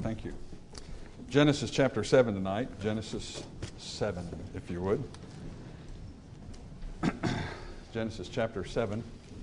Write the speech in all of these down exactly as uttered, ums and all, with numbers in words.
Thank you. Genesis chapter seven tonight. Genesis seven, if you would. Genesis chapter seven.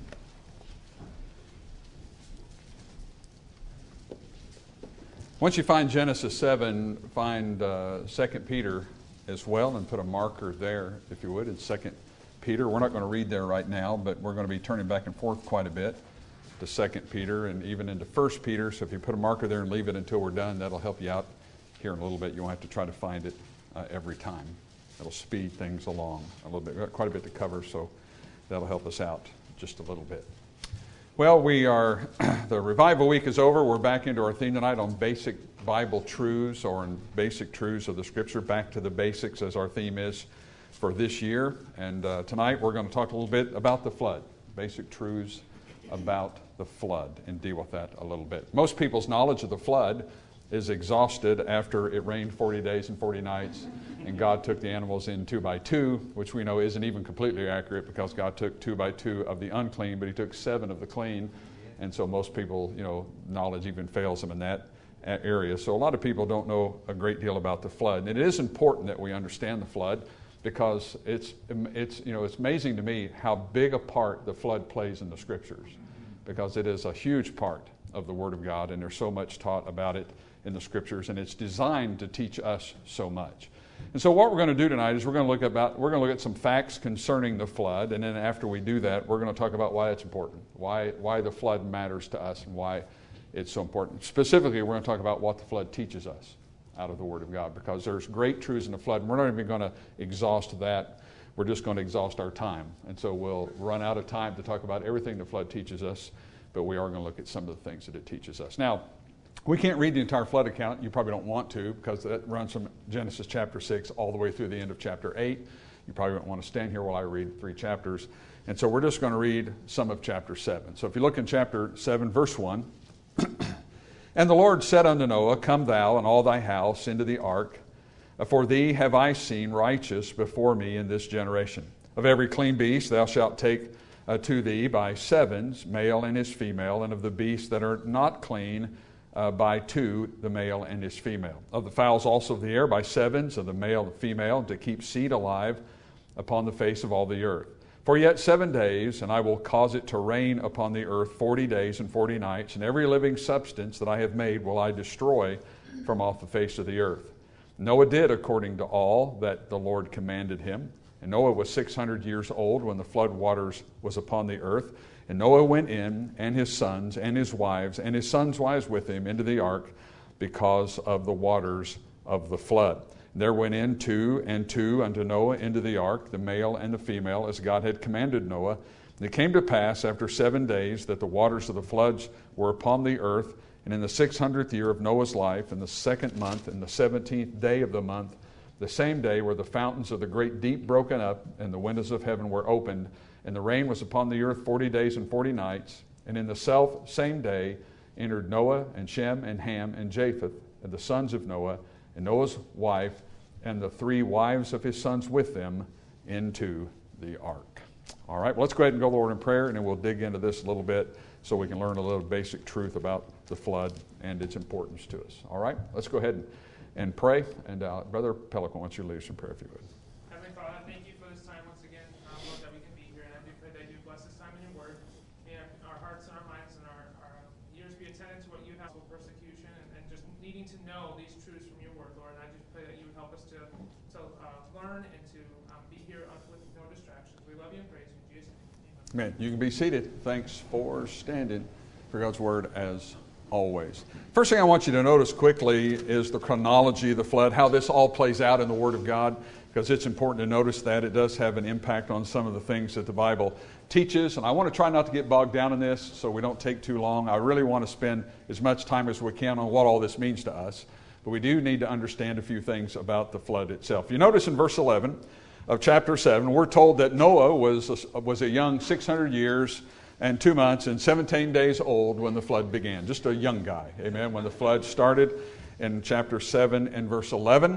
Once you find Genesis seven, find uh, Second Peter as well and put a marker there, if you would, in Second Peter. We're not going to read there right now, but we're going to be turning back and forth quite a bit to Second Peter and even into First Peter. So if you put a marker there and leave it until we're done, that'll help you out here in a little bit. You won't have to try to find it uh, every time. It'll speed things along a little bit. We've got quite a bit to cover, so that'll help us out just a little bit. Well, we are, the revival week is over. We're back into our theme tonight on basic Bible truths, or in basic truths of the Scripture. Back to the basics, as our theme is for this year. And uh, tonight we're going to talk a little bit about the flood, basic truths about the flood, and deal with that a little bit. Most people's knowledge of the flood is exhausted after it rained forty days and forty nights, and God took the animals in two by two, which we know isn't even completely accurate, because God took two by two of the unclean, but He took seven of the clean. And so most people, you know, knowledge even fails them in that area. So a lot of people don't know a great deal about the flood. And it is important that we understand the flood, because it's, it's, you know, it's amazing to me how big a part the flood plays in the Scriptures, because it is a huge part of the Word of God, and there's so much taught about it in the Scriptures, and it's designed to teach us so much. And so what we're going to do tonight is we're going to look about we're going to look at some facts concerning the flood, and then after we do that, we're going to talk about why it's important, why why the flood matters to us, and why it's so important. Specifically, we're going to talk about what the flood teaches us out of the Word of God, because there's great truths in the flood, and we're not even going to exhaust that. We're just going to exhaust our time. And so we'll run out of time to talk about everything the flood teaches us, but we are going to look at some of the things that it teaches us. Now, we can't read the entire flood account. You probably don't want to, because that runs from Genesis chapter six all the way through the end of chapter eight. You probably don't want to stand here while I read three chapters. And so we're just going to read some of chapter seven. So if you look in chapter seven, verse one, And the Lord said unto Noah, Come thou and all thy house into the ark, for thee have I seen righteous before me in this generation. Of every clean beast thou shalt take uh, to thee by sevens, male and his female, and of the beasts that are not clean, Uh, by two, the male and his female. Of the fowls also of the air, by sevens, of the male and female, to keep seed alive upon the face of all the earth. For yet seven days, and I will cause it to rain upon the earth forty days and forty nights, and every living substance that I have made will I destroy from off the face of the earth. Noah did according to all that the Lord commanded him. And Noah was six hundred years old when the flood waters was upon the earth. And Noah went in, and his sons, and his wives, and his sons' wives with him into the ark, because of the waters of the flood. And there went in two and two unto Noah into the ark, the male and the female, as God had commanded Noah. And it came to pass after seven days that the waters of the floods were upon the earth. And in the six hundredth year of Noah's life, in the second month, in the seventeenth day of the month, the same day were the fountains of the great deep broken up, and the windows of heaven were opened. And the rain was upon the earth forty days and forty nights. And in the self same day entered Noah and Shem and Ham and Japheth, and the sons of Noah, and Noah's wife, and the three wives of his sons with them, into the ark. All right, well, let's go ahead and go, Lord, in prayer, and then we'll dig into this a little bit so we can learn a little basic truth about the flood and its importance to us. All right, let's go ahead and, and pray. And uh, Brother Pelican, wants you to lead us in prayer, if you would. Heavenly Father, thank you for this time once again, um, Lord, that we can be here. And I do pray that you bless this time in your word. May our hearts and our minds and our, our ears be attentive to what you have with persecution, and, and just needing to know these truths from your word, Lord. And I just pray that you would help us to, to uh, learn and to um, be here with no distractions. We love you and praise you in Jesus' name. Amen. Amen. You can be seated. Thanks for standing for God's word as always. First thing I want you to notice quickly is the chronology of the flood, how this all plays out in the Word of God, because it's important to notice that it does have an impact on some of the things that the Bible teaches. And I want to try not to get bogged down in this so we don't take too long. I really want to spend as much time as we can on what all this means to us. But we do need to understand a few things about the flood itself. You notice in verse eleven of chapter seven, we're told that Noah was a, was a young six hundred years and two months and seventeen days old when the flood began. Just a young guy, amen, when the flood started in chapter seven and verse eleven.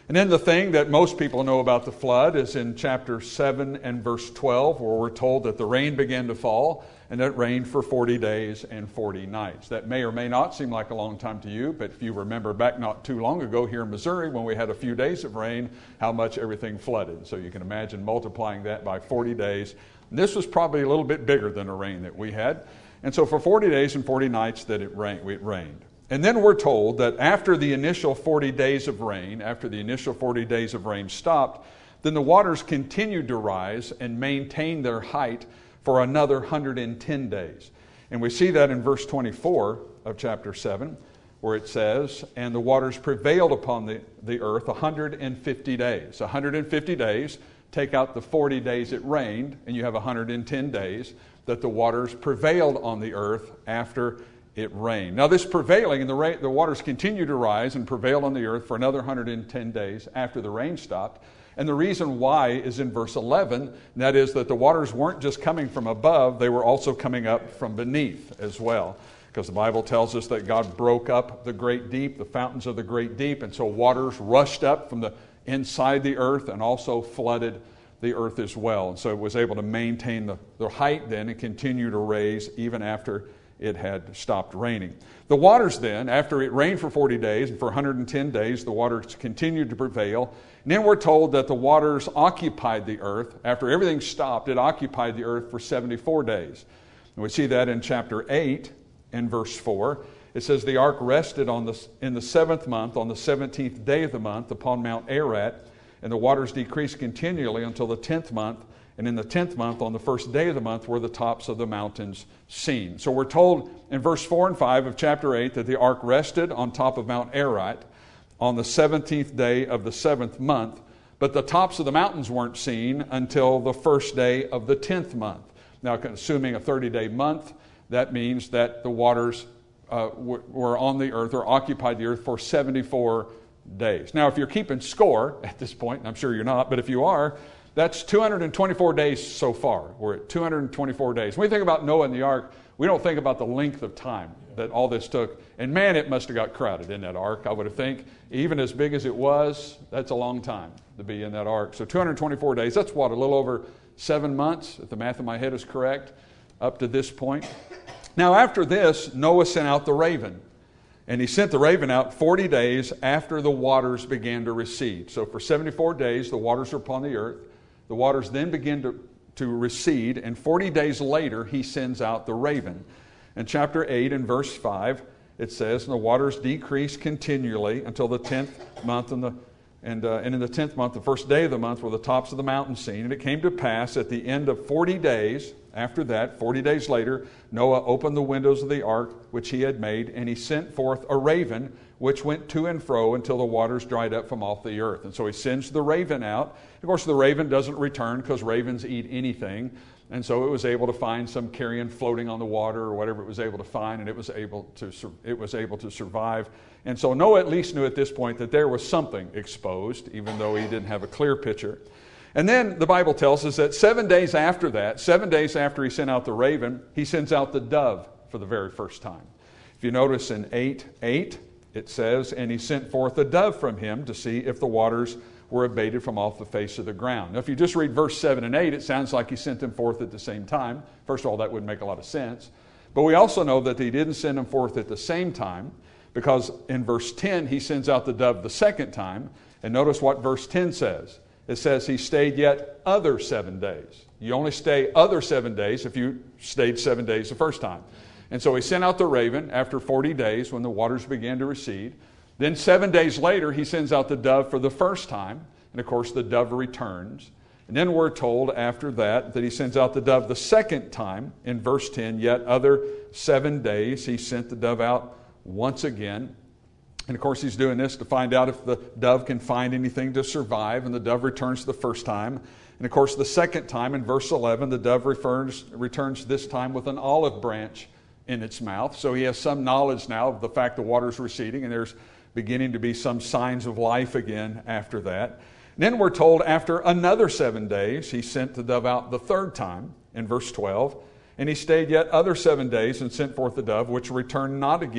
And then the thing that most people know about the flood is in chapter seven and verse twelve, where we're told that the rain began to fall, and it rained for forty days and forty nights. That may or may not seem like a long time to you, but if you remember back not too long ago here in Missouri when we had a few days of rain, how much everything flooded. So you can imagine multiplying that by forty days. And this was probably a little bit bigger than the rain that we had. And so for forty days and forty nights that it rained, it rained. And then we're told that after the initial forty days of rain, after the initial forty days of rain stopped, then the waters continued to rise and maintain their height for another one hundred ten days. And we see that in verse twenty-four of chapter seven, where it says, and the waters prevailed upon the, the earth one hundred fifty days. one hundred fifty days, take out the forty days it rained, and you have one hundred ten days that the waters prevailed on the earth after it rained. Now this prevailing, and the, ra- the waters continued to rise and prevail on the earth for another one hundred ten days after the rain stopped. And the reason why is in verse eleven, and that is that the waters weren't just coming from above, they were also coming up from beneath as well. Because the Bible tells us that God broke up the great deep, the fountains of the great deep, and so waters rushed up from the inside the earth and also flooded the earth as well. And so it was able to maintain the, the height then and continue to raise even after it had stopped raining. The waters then, after it rained for forty days, and for one hundred ten days, the waters continued to prevail. And then we're told that the waters occupied the earth. After everything stopped, it occupied the earth for seventy-four days. And we see that in chapter eight and verse four. It says, the ark rested on the, in the seventh month, on the seventeenth day of the month, upon Mount Ararat, and the waters decreased continually until the tenth month. And in the tenth month, on the first day of the month, were the tops of the mountains seen. So we're told in verse four and five of chapter eight that the ark rested on top of Mount Ararat on the seventeenth day of the seventh month, but the tops of the mountains weren't seen until the first day of the tenth month. Now, assuming a thirty-day month, that means that the waters uh, were on the earth or occupied the earth for seventy-four days. Now, if you're keeping score at this point, and I'm sure you're not, but if you are, that's two hundred twenty-four days so far. We're at two hundred twenty-four days. When we think about Noah and the ark, we don't think about the length of time that all this took. And man, it must have got crowded in that ark, I would have think. Even as big as it was, that's a long time to be in that ark. So two hundred twenty-four days, that's what, a little over seven months, if the math in my head is correct, up to this point. Now after this, Noah sent out the raven. And he sent the raven out forty days after the waters began to recede. So for seventy-four days, the waters are upon the earth. The waters then begin to, to recede, and forty days later, he sends out the raven. In chapter eight and verse five, it says, and the waters decreased continually until the tenth month, and, the, and, uh, and in the tenth month, the first day of the month, were the tops of the mountains seen. And it came to pass at the end of forty days, after that, forty days later, Noah opened the windows of the ark which he had made, and he sent forth a raven, which went to and fro until the waters dried up from off the earth. And so he sends the raven out. Of course, the raven doesn't return because ravens eat anything. And so it was able to find some carrion floating on the water or whatever it was able to find, and it was able to it was able to survive. And so Noah at least knew at this point that there was something exposed, even though he didn't have a clear picture. And then the Bible tells us that seven days after that, seven days after he sent out the raven, he sends out the dove for the very first time. If you notice in eight eight, it says, and he sent forth a dove from him to see if the waters were abated from off the face of the ground. Now, if you just read verse seven and eight, it sounds like he sent them forth at the same time. First of all, that wouldn't make a lot of sense. But we also know that he didn't send them forth at the same time, because in verse ten, he sends out the dove the second time. And notice what verse ten says. It says he stayed yet other seven days. You only stay other seven days if you stayed seven days the first time. And so he sent out the raven after forty days when the waters began to recede. Then seven days later, he sends out the dove for the first time. And of course, the dove returns. And then we're told after that that he sends out the dove the second time. In verse ten, yet other seven days, he sent the dove out once again. And of course, he's doing this to find out if the dove can find anything to survive. And the dove returns the first time. And of course, the second time in verse eleven, the dove returns, returns this time with an olive branch in its mouth. So he has some knowledge now of the fact the water's receding, and there's beginning to be some signs of life again after that. And then we're told after another seven days, he sent the dove out the third time in verse twelve. And he stayed yet other seven days and sent forth the dove, which returned not again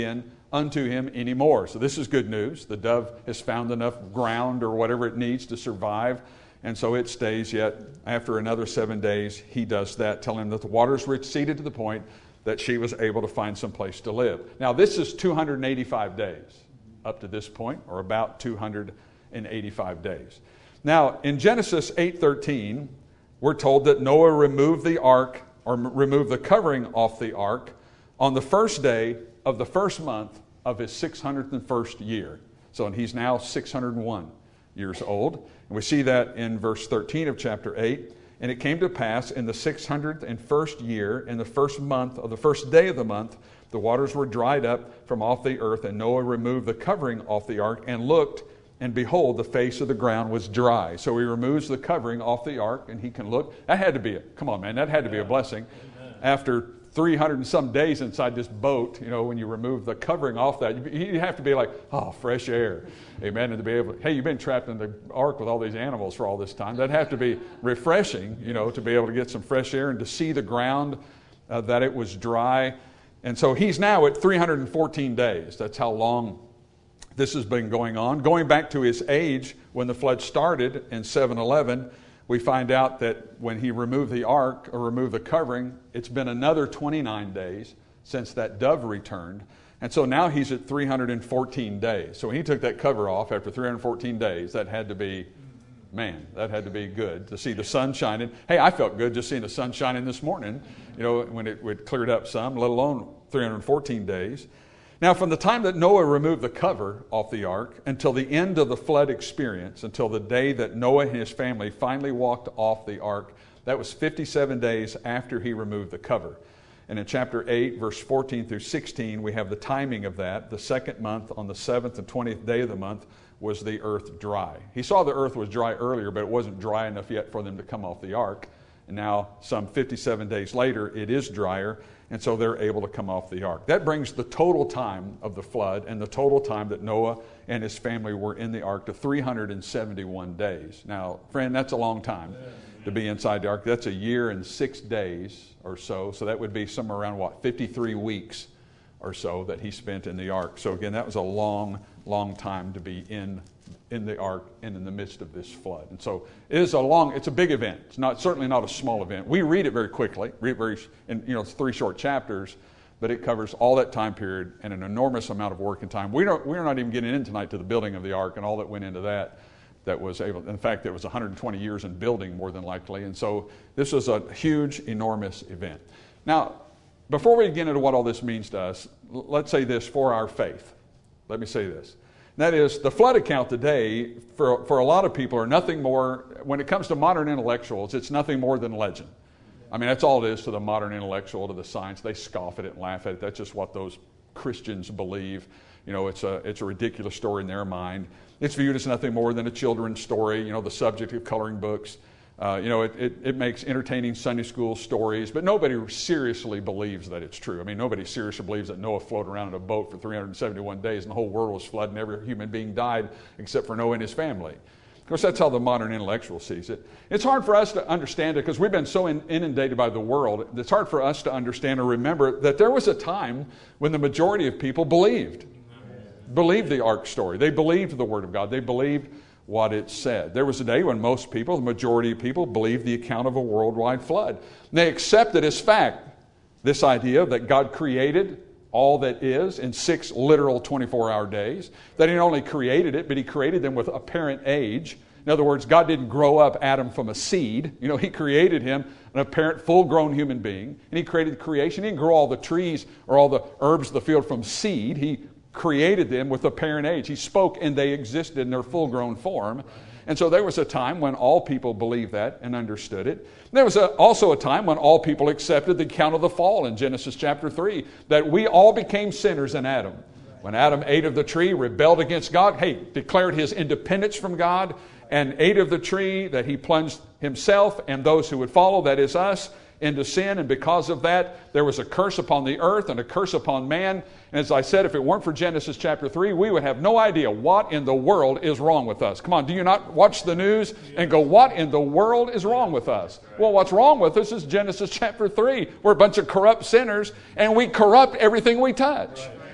unto him anymore. So this is good news. The dove has found enough ground or whatever it needs to survive, and so it stays. Yet after another seven days, he does that, telling him that the waters receded to the point that she was able to find some place to live. Now this is two hundred eighty-five days up to this point, or about two hundred eighty-five days. Now in Genesis eight thirteen, we're told that Noah removed the ark, or removed the covering off the ark, on the first day of the first month of his six hundred first year. So and he's now six hundred one years old. And we see that in verse thirteen of chapter eight. And it came to pass in the six hundred first year, in the first month, of the first day of the month, the waters were dried up from off the earth, and Noah removed the covering off the ark, and looked, and behold, the face of the ground was dry. So he removes the covering off the ark, and he can look. That had to be a, come on, man, that had to be a blessing. Amen. After three hundred and some days inside this boat, you know, when you remove the covering off that, you have to be like, oh, fresh air. Amen. And to be able to, hey, you've been trapped in the ark with all these animals for all this time. That'd have to be refreshing, you know, to be able to get some fresh air and to see the ground, uh, that it was dry. And so he's now at three hundred fourteen days. That's how long this has been going on. Going back to his age, when the flood started in seven eleven, we find out that when he removed the ark, or removed the covering, it's been another twenty-nine days since that dove returned. And so now he's at three hundred fourteen days. So when he took that cover off after three hundred fourteen days, that had to be, man, that had to be good to see the sun shining. Hey, I felt good just seeing the sun shining this morning, you know, when it, it cleared up some, let alone three hundred fourteen days. Now, from the time that Noah removed the cover off the ark until the end of the flood experience, until the day that Noah and his family finally walked off the ark, that was fifty-seven days after he removed the cover. And in chapter eight, verse fourteen through sixteen, we have the timing of that. The second month, on the seventh and twentieth day of the month, was the earth dry. He saw the earth was dry earlier, but it wasn't dry enough yet for them to come off the ark. And now, some fifty-seven days later, it is drier, and so they're able to come off the ark. That brings the total time of the flood and the total time that Noah and his family were in the ark to three hundred seventy-one days. Now, friend, that's a long time to be inside the ark. That's a year and six days or so. So that would be somewhere around, what, fifty-three weeks or so that he spent in the ark. So again, that was a long, long time to be in in the ark and in the midst of this flood. And so it is a long, it's a big event. It's not certainly not a small event. We read it very quickly, read it very, in, you know, it's three short chapters, but it covers all that time period and an enormous amount of work and time. We don't, we're not even getting in tonight to the building of the ark and all that went into that. That was able, in fact, it was one hundred twenty years in building, more than likely. And so this was a huge, enormous event. Now, before we get into what all this means to us, let's say this for our faith. Let me say this. That is, the flood account today, for, for a lot of people, are nothing more, when it comes to modern intellectuals, it's nothing more than legend. I mean, that's all it is to the modern intellectual, to the science. They scoff at it and laugh at it. That's just what those Christians believe. You know, it's a, it's a ridiculous story in their mind. It's viewed as nothing more than a children's story, you know, the subject of coloring books. Uh, you know, it, it, it makes entertaining Sunday school stories, but nobody seriously believes that it's true. I mean, nobody seriously believes that Noah floated around in a boat for three hundred seventy-one days and the whole world was flooded and every human being died except for Noah and his family. Of course, that's how the modern intellectual sees it. It's hard for us to understand it because we've been so in, inundated by the world. It's hard for us to understand or remember that there was a time when the majority of people believed. Believed the ark story. They believed the Word of God. They believed what it said. There was a day when most people, the majority of people, believed the account of a worldwide flood. And they accepted as fact this idea that God created all that is in six literal twenty-four hour days. That He not only created it, but He created them with apparent age. In other words, God didn't grow up Adam from a seed. You know, He created him an apparent full-grown human being. And He created creation. He didn't grow all the trees or all the herbs of the field from seed. He created them with apparent age. He spoke and they existed in their full-grown form. And so there was a time when all people believed that and understood it. There was a, also a time when all people accepted the account of the fall in Genesis chapter three, that we all became sinners in Adam. When Adam ate of the tree, rebelled against God, hey, declared his independence from God, and ate of the tree, that he plunged himself and those who would follow, that is us, into sin, and because of that, there was a curse upon the earth and a curse upon man. And as I said, if it weren't for Genesis chapter three, we would have no idea what in the world is wrong with us. Come on, do you not watch the news and go, what in the world is wrong with us? Well, what's wrong with us is Genesis chapter three. We're a bunch of corrupt sinners, and we corrupt everything we touch.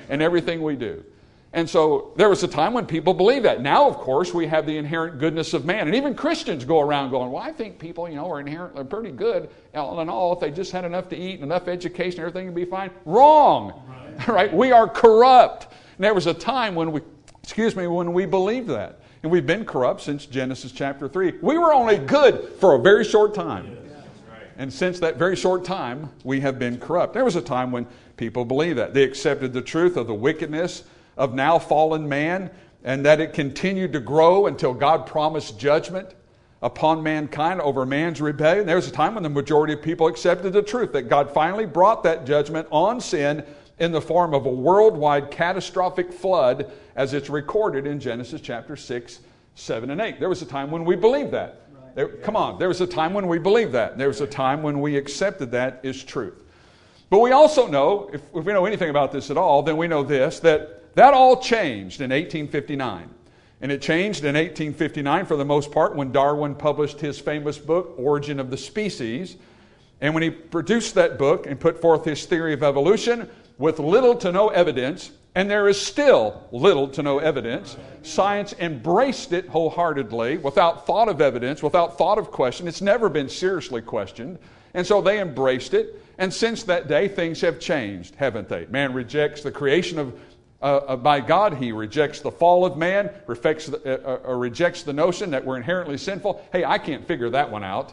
in everything we do. And so there was a time when people believed that. Now, of course, we have the inherent goodness of man. And even Christians go around going, well, I think people, you know, are inherently pretty good. All in all, if they just had enough to eat and enough education, everything would be fine. Wrong. Right? Right? We are corrupt. And there was a time when we, excuse me, when we believed that. And we've been corrupt since Genesis chapter three. We were only good for a very short time. And since that very short time, we have been corrupt. There was a time when people believed that. They accepted the truth of the wickedness of now fallen man, and that it continued to grow until God promised judgment upon mankind over man's rebellion. There was a time when the majority of people accepted the truth, that God finally brought that judgment on sin in the form of a worldwide catastrophic flood, as it's recorded in Genesis chapter six, seven, and eight. There was a time when we believed that. Right. There, come on, there was a time when we believed that. There was a time when we accepted that as truth. But we also know, if, if we know anything about this at all, then we know this, that that all changed in eighteen fifty-nine. And it changed in eighteen fifty-nine for the most part when Darwin published his famous book, Origin of the Species. And when he produced that book and put forth his theory of evolution with little to no evidence, and there is still little to no evidence, science embraced it wholeheartedly without thought of evidence, without thought of question. It's never been seriously questioned. And so they embraced it. And since that day, things have changed, haven't they? Man rejects the creation of Uh, by God. He rejects the fall of man, rejects the, uh, uh, rejects the notion that we're inherently sinful. Hey, I can't figure that one out.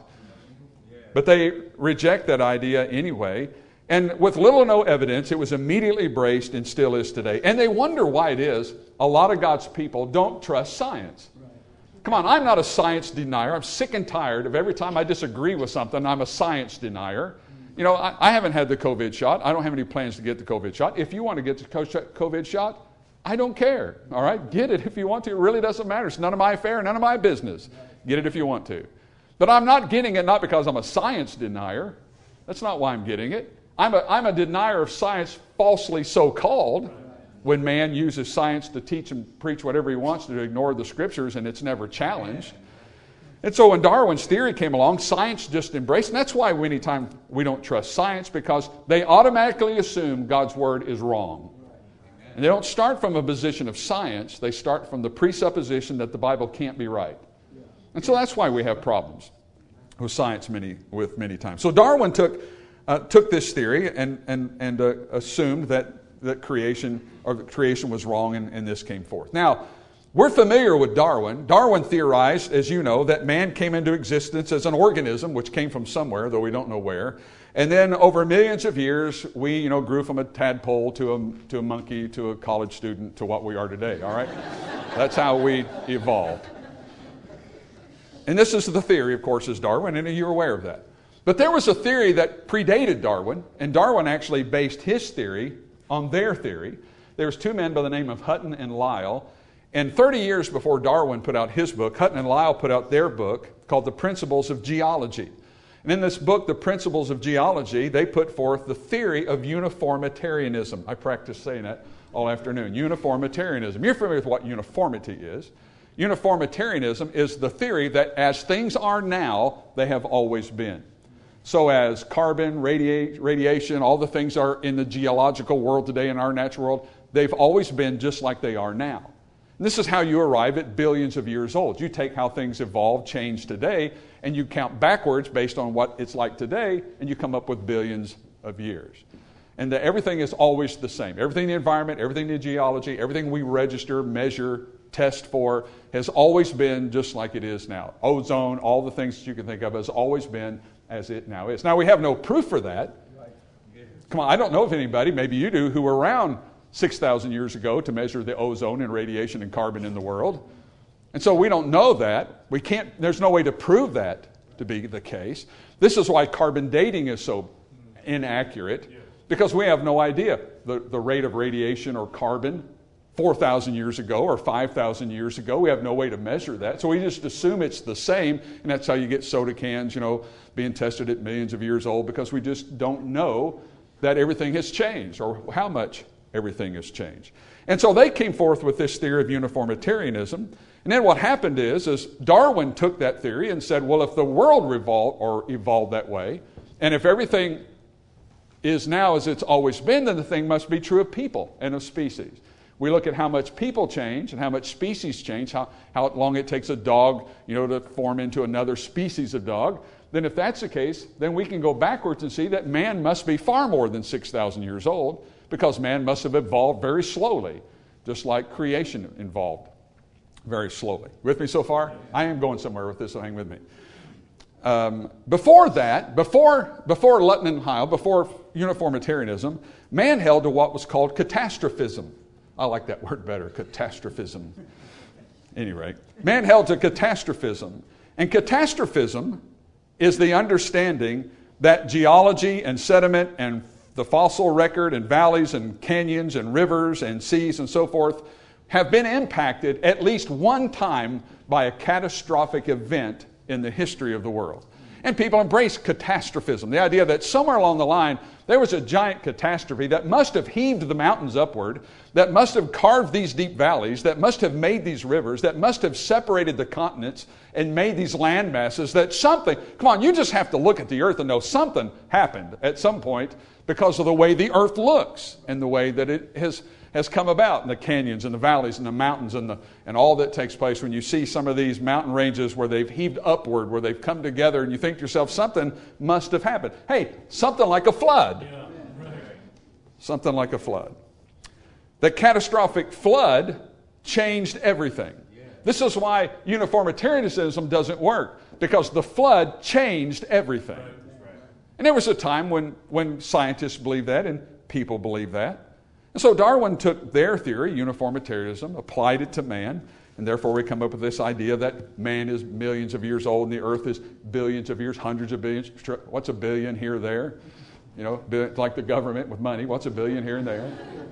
But they reject that idea anyway. And with little or no evidence, it was immediately embraced and still is today. And they wonder why it is a lot of God's people don't trust science. Come on, I'm not a science denier. I'm sick and tired of every time I disagree with something, I'm a science denier. You know, I, I haven't had the COVID shot. I don't have any plans to get the COVID shot. If you want to get the COVID shot, I don't care. All right? Get it if you want to. It really doesn't matter. It's none of my affair, none of my business. Get it if you want to. But I'm not getting it not because I'm a science denier. That's not why I'm getting it. I'm a, I'm a denier of science falsely so-called, when man uses science to teach and preach whatever he wants to ignore the scriptures, and it's never challenged. And so when Darwin's theory came along, science just embraced it. And that's why many times we don't trust science, because they automatically assume God's word is wrong. And they don't start from a position of science. They start from the presupposition that the Bible can't be right. And so that's why we have problems with science many with many times. So Darwin took uh, took this theory and and and uh, assumed that that creation or that creation was wrong, and, and this came forth. Now, we're familiar with Darwin. Darwin theorized, as you know, that man came into existence as an organism, which came from somewhere, though we don't know where. And then over millions of years, we, you know, grew from a tadpole to a, to a monkey to a college student to what we are today, all right? That's how we evolved. And this is the theory, of course, is Darwin, and you're aware of that. But there was a theory that predated Darwin, and Darwin actually based his theory on their theory. There was two men by the name of Hutton and Lyell. And thirty years before Darwin put out his book, Hutton and Lyell put out their book called The Principles of Geology. And in this book, The Principles of Geology, they put forth the theory of uniformitarianism. I practiced saying that all afternoon. Uniformitarianism. You're familiar with what uniformity is. Uniformitarianism is the theory that as things are now, they have always been. So as carbon, radia- radiation, all the things are in the geological world today, in our natural world, they've always been just like they are now. This is how you arrive at billions of years old. You take how things evolve, change today, and you count backwards based on what it's like today, and you come up with billions of years. And the, everything is always the same. Everything in the environment, everything in geology, everything we register, measure, test for has always been just like it is now. Ozone, all the things that you can think of has always been as it now is. Now, we have no proof for that. Come on, I don't know of anybody, maybe you do, who were around six thousand years ago to measure the ozone and radiation and carbon in the world. And so we don't know that. We can't, there's no way to prove that to be the case. This is why carbon dating is so inaccurate, because we have no idea the, the rate of radiation or carbon four thousand years ago or five thousand years ago. We have no way to measure that. So we just assume it's the same, and that's how you get soda cans, you know, being tested at millions of years old, because we just don't know that everything has changed or how much everything has changed. And so they came forth with this theory of uniformitarianism. And then what happened is, is Darwin took that theory and said, well, if the world revolved or evolved that way, and if everything is now as it's always been, then the thing must be true of people and of species. We look at how much people change and how much species change, how, how long it takes a dog, you know, to form into another species of dog. Then if that's the case, then we can go backwards and see that man must be far more than six thousand years old, because man must have evolved very slowly, just like creation evolved very slowly. With me so far? I am going somewhere with this, so hang with me. Um, before that, before, before Lutton and Heil, before uniformitarianism, man held to what was called catastrophism. I like that word better, catastrophism. Any rate, man held to catastrophism. And catastrophism is the understanding that geology and sediment and the fossil record and valleys and canyons and rivers and seas and so forth have been impacted at least one time by a catastrophic event in the history of the world. And people embrace catastrophism, the idea that somewhere along the line there was a giant catastrophe that must have heaved the mountains upward, that must have carved these deep valleys, that must have made these rivers, that must have separated the continents and made these land masses, that something, come on, you just have to look at the earth and know something happened at some point because of the way the earth looks and the way that it has has come about in the canyons and the valleys and the mountains and the and all that takes place when you see some of these mountain ranges where they've heaved upward, where they've come together, and you think to yourself, something must have happened. Hey, something like a flood. Yeah, right. Something like a flood. The catastrophic flood changed everything. Yeah. This is why uniformitarianism doesn't work, because the flood changed everything. Right. Right. And there was a time when, when scientists believed that and people believed that. And so Darwin took their theory, uniformitarianism, applied it to man, and therefore we come up with this idea that man is millions of years old and the earth is billions of years, hundreds of billions. What's a billion here or there? You know, like the government with money. What's a billion here and there?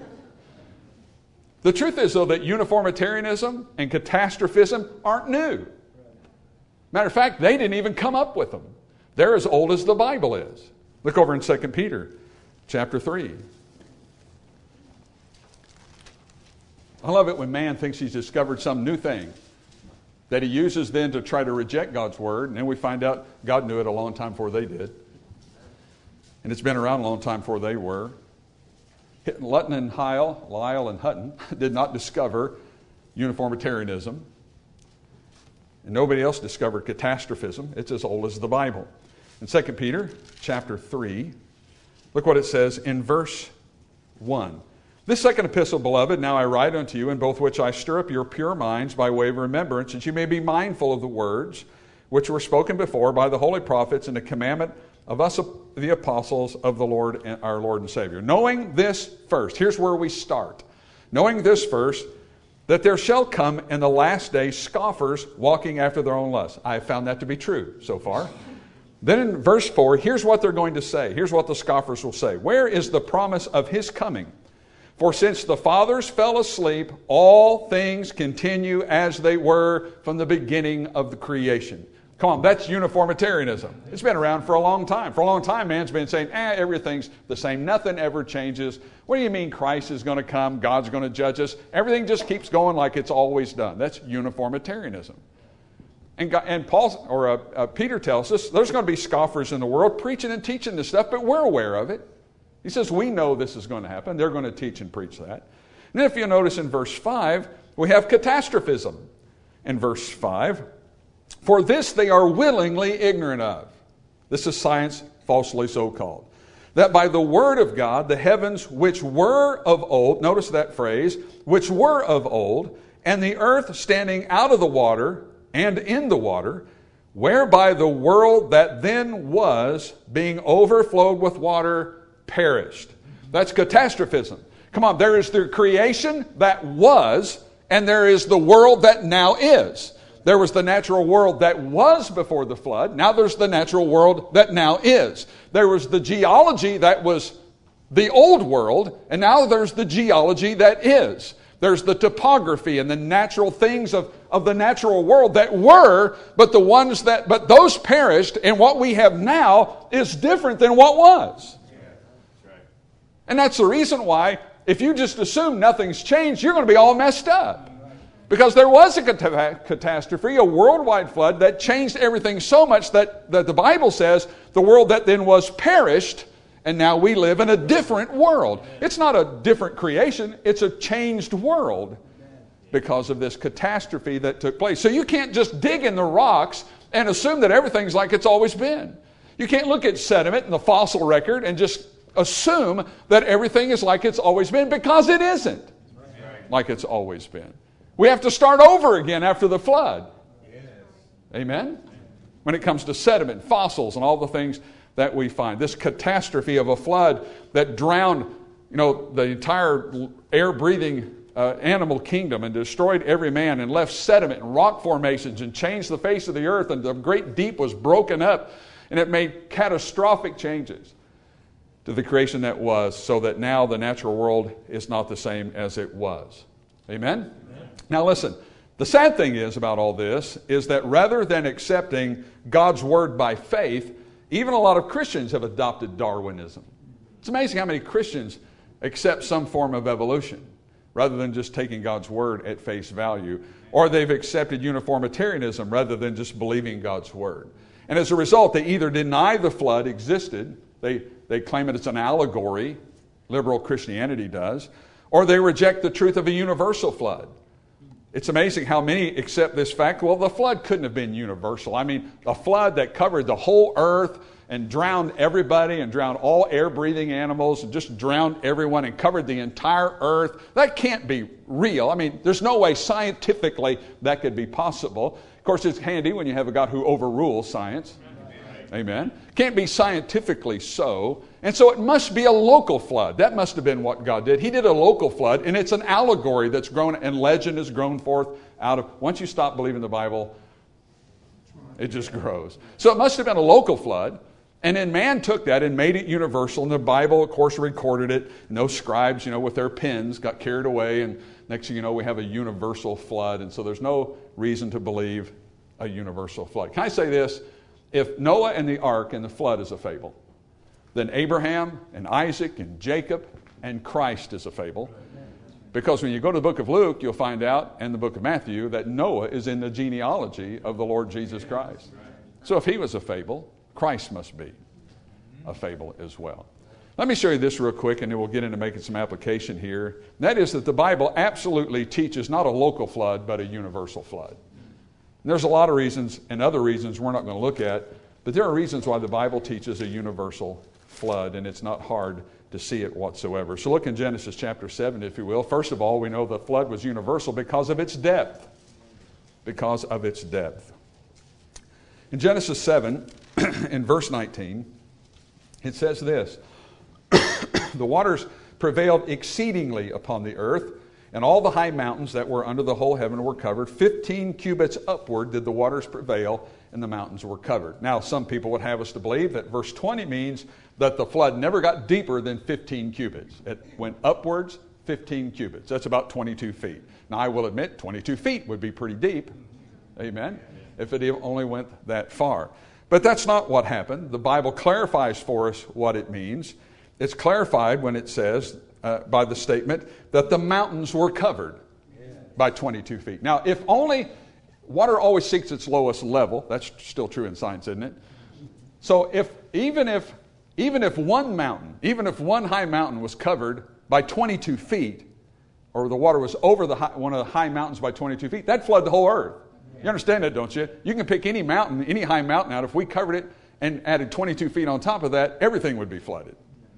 The truth is, though, that uniformitarianism and catastrophism aren't new. Matter of fact, they didn't even come up with them. They're as old as the Bible is. Look over in Second Peter chapter three. I love it when man thinks he's discovered some new thing that he uses then to try to reject God's word, and then we find out God knew it a long time before they did. And it's been around a long time before they were. Lutton and Heil, Lyle and Hutton did not discover uniformitarianism. And nobody else discovered catastrophism. It's as old as the Bible. In Second Peter chapter three, look what it says in verse one. This second epistle, beloved, now I write unto you, in both which I stir up your pure minds by way of remembrance, that you may be mindful of the words which were spoken before by the holy prophets in the commandment of us, the apostles of the Lord, and our Lord and Savior. Knowing this first, here's where we start. Knowing this first, that there shall come in the last day scoffers walking after their own lusts. I have found that to be true so far. Then in verse four, here's what they're going to say. Here's what the scoffers will say. Where is the promise of his coming? For since the fathers fell asleep, all things continue as they were from the beginning of the creation. Come on, that's uniformitarianism. It's been around for a long time. For a long time, man's been saying, eh, everything's the same. Nothing ever changes. What do you mean Christ is going to come? God's going to judge us? Everything just keeps going like it's always done. That's uniformitarianism. And, God, and Paul or uh, uh, Peter tells us there's going to be scoffers in the world preaching and teaching this stuff, but we're aware of it. He says, we know this is going to happen. They're going to teach and preach that. And then if you notice in verse five, we have catastrophism. In verse five, for this they are willingly ignorant of. This is science falsely so called. That by the word of God, the heavens which were of old, notice that phrase, which were of old, and the earth standing out of the water and in the water, whereby the world that then was, being overflowed with water, perished. That's catastrophism. Come on, there is the creation that was, and there is the world that now is. There was the natural world that was before the flood. Now there's the natural world that now is. There was the geology that was the old world, and now there's the geology that is. There's the topography and the natural things of, of the natural world that were, but the ones that, but those perished, and what we have now is different than what was. And that's the reason why, if you just assume nothing's changed, you're going to be all messed up. Because there was a cat- catastrophe, a worldwide flood that changed everything so much that, that the Bible says the world that then was perished, And now we live in a different world. It's not a different creation. It's a changed world because of this catastrophe that took place. So you can't just dig in the rocks and assume that everything's like it's always been. You can't look at sediment and the fossil record and just assume that everything is like it's always been, because it isn't like it's always been. We have to start over again after the flood. Amen? When it comes to sediment, fossils, and all the things that we find. This catastrophe of a flood that drowned, you know, the entire air-breathing uh, animal kingdom and destroyed every man and left sediment and rock formations and changed the face of the earth, and the great deep was broken up, and it made catastrophic changes to the creation that was, so that now the natural world is not the same as it was. Amen? Amen. Now listen, the sad thing is about all this is that rather than accepting God's word by faith, even a lot of Christians have adopted Darwinism. It's amazing how many Christians accept some form of evolution rather than just taking God's word at face value. Or they've accepted uniformitarianism rather than just believing God's word. And as a result, they either deny the flood existed, they, they claim it as an allegory, liberal Christianity does, or they reject the truth of a universal flood. It's amazing how many accept this fact. Well, the flood couldn't have been universal. I mean, a flood that covered the whole earth and drowned everybody and drowned all air-breathing animals and just drowned everyone and covered the entire earth. That can't be real. I mean, there's no way scientifically that could be possible. Of course, it's handy when you have a God who overrules science. Amen. Can't be scientifically so. And so it must be a local flood. That must have been what God did. He did a local flood, and it's an allegory that's grown, and legend has grown forth out of... Once you stop believing the Bible, it just grows. So it must have been a local flood, and then man took that and made it universal, and the Bible, of course, recorded it. And those scribes, you know, with their pens got carried away, and next thing you know, we have a universal flood, and so there's no reason to believe a universal flood. Can I say this? If Noah and the ark and the flood is a fable, then Abraham and Isaac and Jacob and Christ is a fable. Because when you go to the book of Luke, you'll find out, and the book of Matthew, that Noah is in the genealogy of the Lord Jesus Christ. So if he was a fable, Christ must be a fable as well. Let me show you this real quick, and then we'll get into making some application here. And that is that the Bible absolutely teaches not a local flood, but a universal flood. And there's a lot of reasons and other reasons we're not going to look at, but there are reasons why the Bible teaches a universal flood, and it's not hard to see it whatsoever. So look in Genesis chapter seven, if you will. First of all, we know the flood was universal because of its depth. Because of its depth. In Genesis seven, in verse nineteen, it says this, the waters prevailed exceedingly upon the earth, and all the high mountains that were under the whole heaven were covered. Fifteen cubits upward did the waters prevail, and the mountains were covered. Now, some people would have us to believe that verse twenty means that the flood never got deeper than fifteen cubits. It went upwards fifteen cubits. That's about twenty-two feet. Now, I will admit, twenty-two feet would be pretty deep. Amen? If it only went that far. But that's not what happened. The Bible clarifies for us what it means. It's clarified when it says, uh, by the statement, that the mountains were covered by twenty-two feet. Now, if only... Water always seeks its lowest level. That's still true in science, isn't it? So if even if even if one mountain, even if one high mountain was covered by twenty-two feet, or the water was over the high, one of the high mountains by twenty-two feet, that'd flood the whole earth. You understand that, don't you? You can pick any mountain, any high mountain out. If we covered it and added twenty-two feet on top of that, everything would be flooded.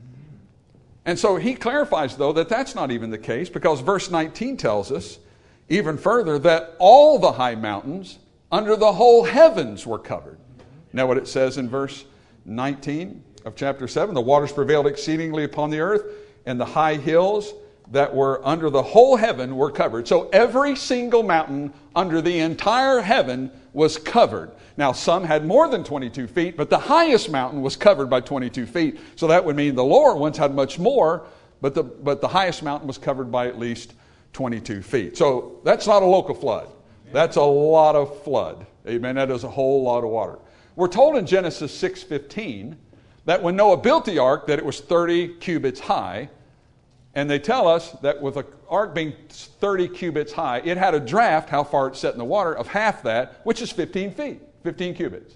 And so he clarifies, though, that that's not even the case, because verse nineteen tells us even further that all the high mountains under the whole heavens were covered. Now what it says in verse nineteen of chapter seven, the waters prevailed exceedingly upon the earth, and the high hills that were under the whole heaven were covered. So every single mountain under the entire heaven was covered. Now some had more than twenty-two feet, but the highest mountain was covered by twenty-two feet. So that would mean the lower ones had much more, but the, but the highest mountain was covered by at least twenty-two feet. So that's not a local flood. That's a lot of flood. Amen. That is a whole lot of water. We're told in Genesis six fifteen that when Noah built the ark that it was thirty cubits high. And they tell us that with the ark being thirty cubits high, it had a draft, how far it set in the water, of half that, which is fifteen feet, fifteen cubits.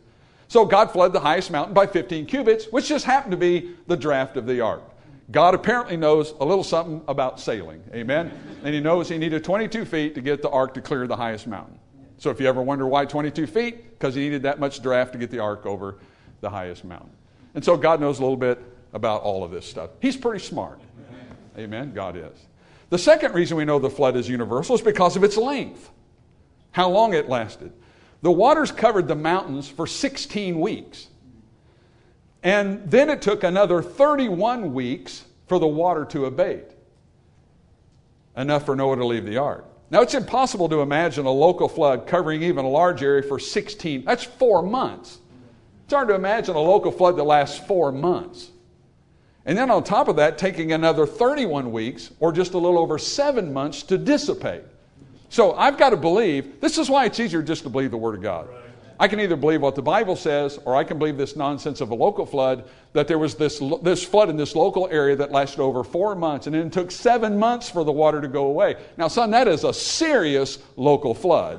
So God flooded the highest mountain by fifteen cubits, which just happened to be the draft of the ark. God apparently knows a little something about sailing. Amen? And he knows he needed twenty-two feet to get the ark to clear the highest mountain. So if you ever wonder why twenty-two feet, because he needed that much draft to get the ark over the highest mountain. And so God knows a little bit about all of this stuff. He's pretty smart. Amen? God is. The second reason we know the flood is universal is because of its length. How long it lasted. The waters covered the mountains for sixteen weeks. And then it took another thirty-one weeks for the water to abate. Enough for Noah to leave the ark. Now, it's impossible to imagine a local flood covering even a large area for sixteen. That's four months. It's hard to imagine a local flood that lasts four months. And then on top of that, taking another thirty-one weeks, or just a little over seven months to dissipate. So I've got to believe, this is why it's easier just to believe the Word of God. Right. I can either believe what the Bible says, or I can believe this nonsense of a local flood, that there was this, this flood in this local area that lasted over four months, and then it took seven months for the water to go away. Now, son, that is a serious local flood,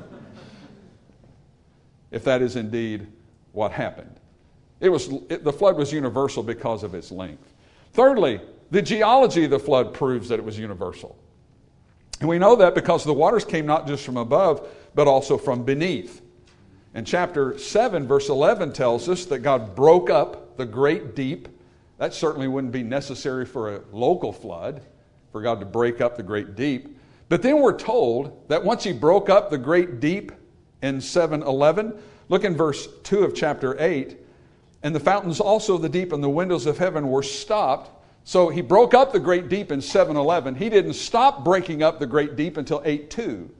if that is indeed what happened. It was, it, the flood was universal because of its length. Thirdly, the geology of the flood proves that it was universal. And we know that because the waters came not just from above, but also from beneath. And chapter seven, verse eleven tells us that God broke up the great deep. That certainly wouldn't be necessary for a local flood, for God to break up the great deep. But then we're told that once he broke up the great deep in seven eleven, look in verse two of chapter eight, and the fountains also of the deep and the windows of heaven were stopped. So he broke up the great deep in seven eleven. He didn't stop breaking up the great deep until eight two.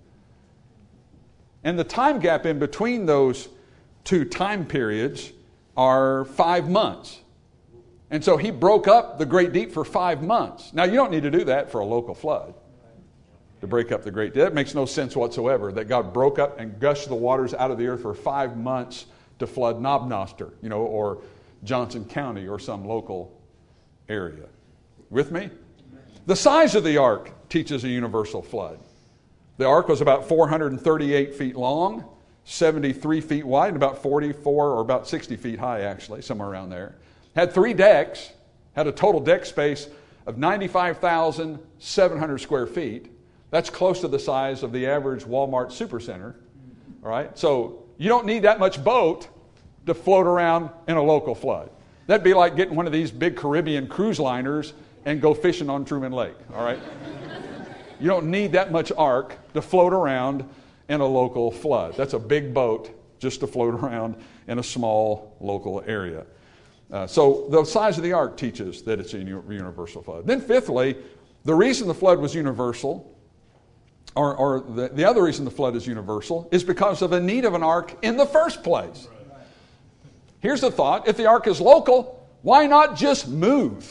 And the time gap in between those two time periods are five months. And so he broke up the great deep for five months. Now, you don't need to do that for a local flood, to break up the great deep. That makes no sense whatsoever, that God broke up and gushed the waters out of the earth for five months to flood Knobnoster, you know, or Johnson County or some local area. With me? The size of the ark teaches a universal flood. The ark was about four hundred thirty-eight feet long, seventy-three feet wide, and about forty-four or about sixty feet high, actually, somewhere around there. Had three decks, had a total deck space of ninety-five thousand seven hundred square feet. That's close to the size of the average Walmart supercenter. All right? So you don't need that much boat to float around in a local flood. That'd be like getting one of these big Caribbean cruise liners and go fishing on Truman Lake. All right? You don't need that much ark to float around in a local flood. That's a big boat just to float around in a small local area. Uh, so the size of the ark teaches that it's a universal flood. Then fifthly, the reason the flood was universal, or, or the, the other reason the flood is universal, is because of the need of an ark in the first place. Here's the thought: if the ark is local, why not just move?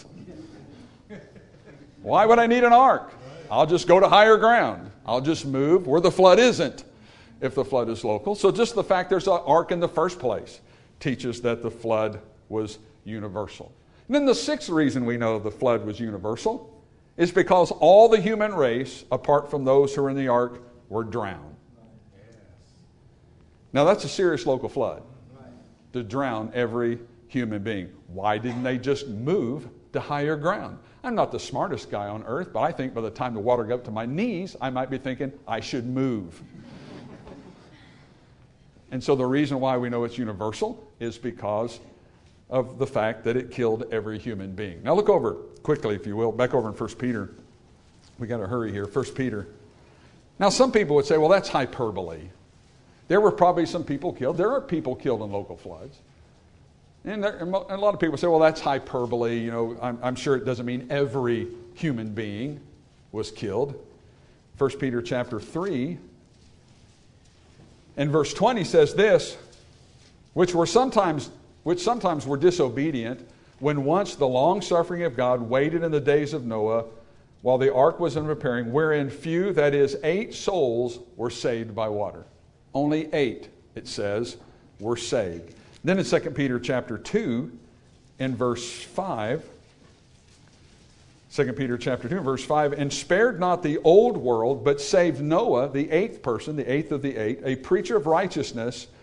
Why would I need an ark? I'll just go to higher ground. I'll just move where the flood isn't if the flood is local. So just the fact there's an ark in the first place teaches that the flood was universal. And then the sixth reason we know the flood was universal is because all the human race, apart from those who were in the ark, were drowned. Now that's a serious local flood, to drown every human being. Why didn't they just move to higher ground? I'm not the smartest guy on earth, but I think by the time the water got up to my knees, I might be thinking, I should move. And so the reason why we know it's universal is because of the fact that it killed every human being. Now look over quickly, if you will, back over in First Peter. We got to hurry here. First Peter. Now some people would say, well, that's hyperbole. There were probably some people killed. There are people killed in local floods. And, there, and a lot of people say, well, that's hyperbole. You know, I'm, I'm sure it doesn't mean every human being was killed. First Peter chapter three and verse twenty says this, which were sometimes, which sometimes were disobedient, when once the long suffering of God waited in the days of Noah, while the ark was in repairing, wherein few, that is, eight souls, were saved by water. Only eight, it says, were saved. Then in Second Peter chapter two, in verse five, Second Peter chapter two, verse five, and spared not the old world, but saved Noah, the eighth person, the eighth of the eight, a preacher of righteousness,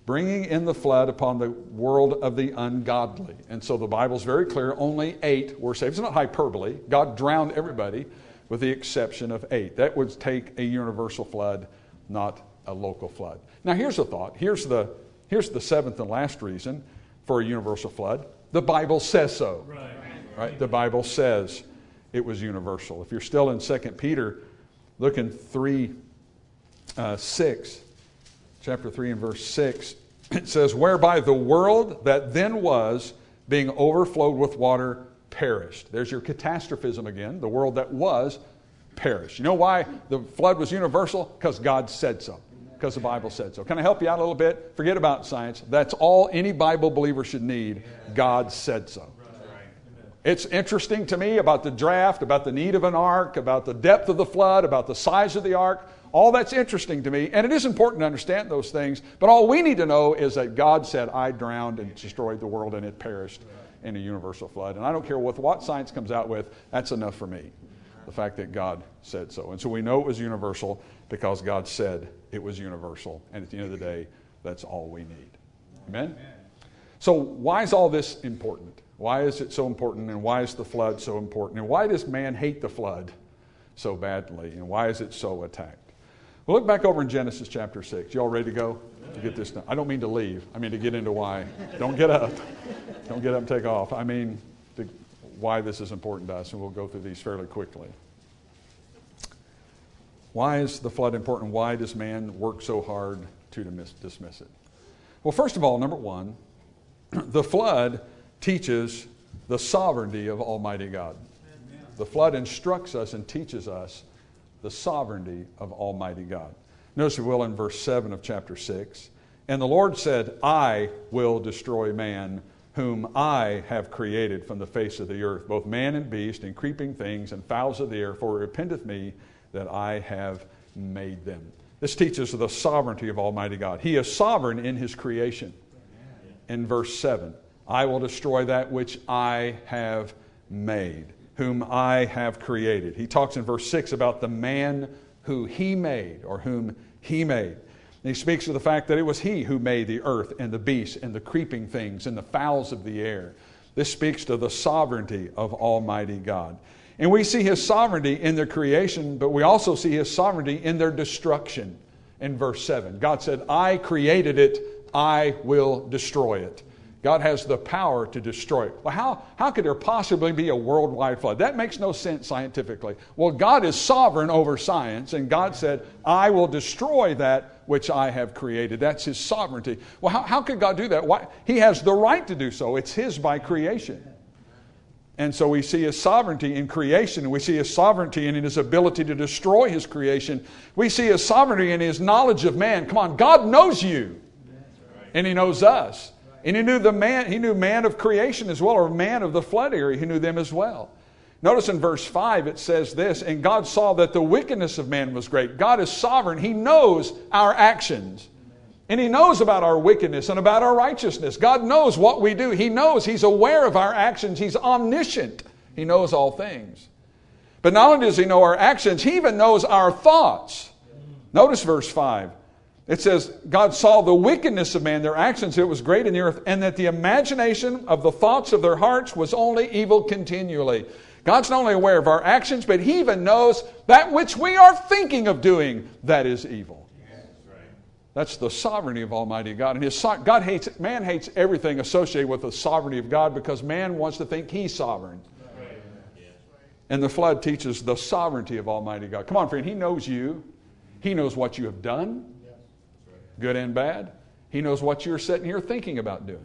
bringing in the flood upon the world of the ungodly. And so the Bible's very clear, only eight were saved. It's not hyperbole. God drowned everybody with the exception of eight. That would take a universal flood, not a local flood. Now here's a thought. Here's the, here's the seventh and last reason for a universal flood. The Bible says so. Right. Right? The Bible says it was universal. If you're still in Second Peter, look in three, uh, six. Chapter three and verse six, it says, whereby the world that then was, being overflowed with water, perished. There's your catastrophism again. The world that was perished. You know why the flood was universal? Because God said so. Because the Bible said so. Can I help you out a little bit? Forget about science. That's all any Bible believer should need. God said so. It's interesting to me about the draft, about the need of an ark, about the depth of the flood, about the size of the ark. All that's interesting to me, and it is important to understand those things, but all we need to know is that God said, I drowned and destroyed the world and it perished in a universal flood. And I don't care with what science comes out with, that's enough for me. The fact that God said so. And so we know it was universal because God said it was universal. And at the end of the day, that's all we need. Amen? So why is all this important? Why is it so important, and why is the flood so important? And why does man hate the flood so badly? And why is it so attacked? Well, look back over in Genesis chapter six. You all ready to go? To get this done? I don't mean to leave. I mean to get into why. Don't get up. Don't get up and take off. I mean to, why this is important to us, and we'll go through these fairly quickly. Why is the flood important? Why does man work so hard to dismiss it? Well, first of all, number one, the flood teaches the sovereignty of Almighty God. The flood instructs us and teaches us the sovereignty of Almighty God. Notice we will in verse seven of chapter six. And the Lord said, I will destroy man, whom I have created from the face of the earth, both man and beast, and creeping things, and fowls of the air, for it repenteth me that I have made them. This teaches the sovereignty of Almighty God. He is sovereign in His creation. In verse seven, I will destroy that which I have made, whom I have created. He talks in verse six about the man who He made, or whom He made. And he speaks of the fact that it was He who made the earth and the beasts and the creeping things and the fowls of the air. This speaks to the sovereignty of Almighty God. And we see His sovereignty in their creation, but we also see His sovereignty in their destruction. In verse seven, God said, I created it, I will destroy it. God has the power to destroy it. Well, how, how could there possibly be a worldwide flood? That makes no sense scientifically. Well, God is sovereign over science, and God said, I will destroy that which I have created. That's His sovereignty. Well, how, how could God do that? Why? He has the right to do so. It's His by creation. And so we see His sovereignty in creation. We see His sovereignty in His ability to destroy His creation. We see His sovereignty in His knowledge of man. Come on, God knows you. And He knows us. And He knew the man, He knew man of creation as well, or man of the flood area. He knew them as well. Notice in verse five it says this, and God saw that the wickedness of man was great. God is sovereign. He knows our actions. And He knows about our wickedness and about our righteousness. God knows what we do. He knows. He's aware of our actions. He's omniscient. He knows all things. But not only does He know our actions, He even knows our thoughts. Notice verse five. It says, God saw the wickedness of man, their actions, it was great in the earth, and that the imagination of the thoughts of their hearts was only evil continually. God's not only aware of our actions, but He even knows that which we are thinking of doing, that is evil. That's the sovereignty of Almighty God. And his, God hates, man hates everything associated with the sovereignty of God because man wants to think he's sovereign. And the flood teaches the sovereignty of Almighty God. Come on, friend, He knows you. He knows what you have done. Good and bad. He knows what you're sitting here thinking about doing.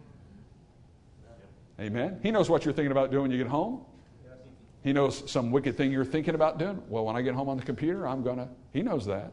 Amen. He knows what you're thinking about doing when you get home. He knows some wicked thing you're thinking about doing. Well, when I get home on the computer, I'm going to... He knows that.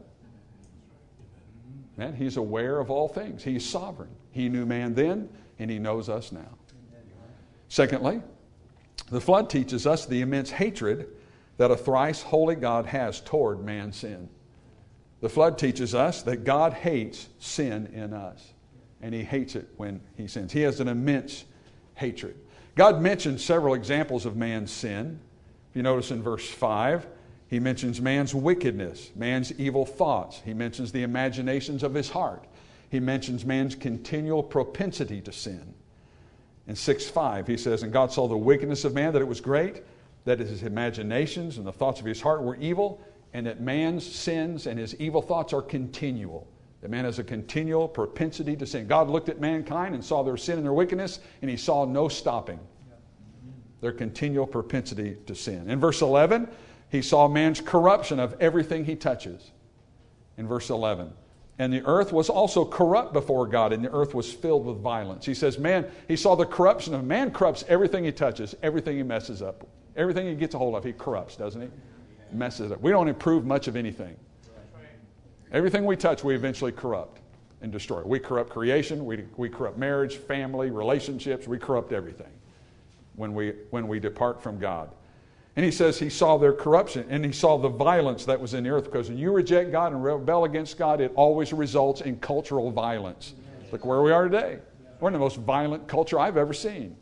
Man, He's aware of all things. He's sovereign. He knew man then, and He knows us now. Secondly, the flood teaches us the immense hatred that a thrice holy God has toward man's sin. The flood teaches us that God hates sin in us. And He hates it when he sins. He has an immense hatred. God mentions several examples of man's sin. If you notice in verse five, He mentions man's wickedness, man's evil thoughts. He mentions the imaginations of his heart. he mentions man's continual propensity to sin. In six five, he says, and God saw the wickedness of man, that it was great, that his imaginations and the thoughts of his heart were evil, and that man's sins and his evil thoughts are continual. That man has a continual propensity to sin. God looked at mankind and saw their sin and their wickedness, and he saw no stopping their continual propensity to sin. In verse eleven, he saw man's corruption of everything he touches. In verse eleven, and the earth was also corrupt before God, and the earth was filled with violence. He says, man, he saw the corruption of man corrupts everything he touches, everything he messes up. Everything he gets a hold of, he corrupts, doesn't he? Messes up. We don't improve much of anything. Everything we touch, we eventually corrupt and destroy. We corrupt creation, we, we corrupt marriage, family, relationships, we corrupt everything when we, when we depart from God. And he says he saw their corruption, and he saw the violence that was in the earth, because when you reject God and rebel against God, it always results in cultural violence. Look where we are today. We're in the most violent culture I've ever seen.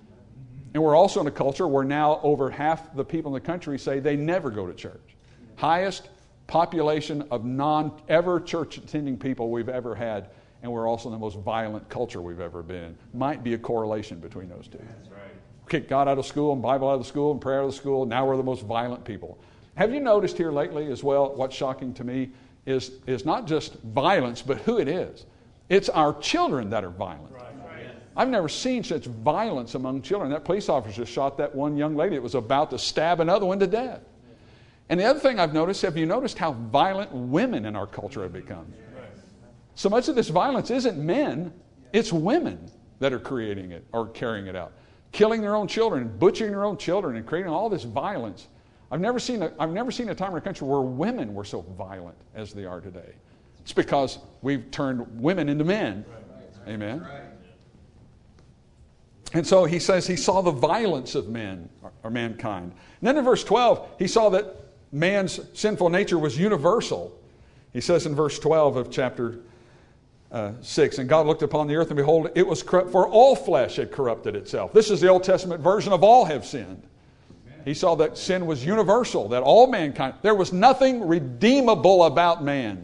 And we're also in a culture where now over half the people in the country say they never go to church. Highest population of non-ever church-attending people we've ever had, and we're also in the most violent culture we've ever been in. Might be a correlation between those two. That's right. Kicked God out of school and Bible out of school and prayer out of school. Now we're the most violent people. Have you noticed here lately as well, what's shocking to me is, is not just violence, but who it is. It's our children that are violent. Right. I've never seen such violence among children. That police officer shot that one young lady that was about to stab another one to death. And the other thing I've noticed, have you noticed how violent women in our culture have become? So much of this violence isn't men, it's women that are creating it or carrying it out. Killing their own children, butchering their own children, and creating all this violence. I've never seen a, I've never seen a time in our country where women were so violent as they are today. It's because we've turned women into men. Amen. And so he says he saw the violence of men, or mankind. And then in verse twelve, he saw that man's sinful nature was universal. He says in verse twelve of chapter uh, six, and God looked upon the earth, and behold, it was corrupt, for all flesh had corrupted itself. This is the Old Testament version of all have sinned. He saw that sin was universal, that all mankind, there was nothing redeemable about man.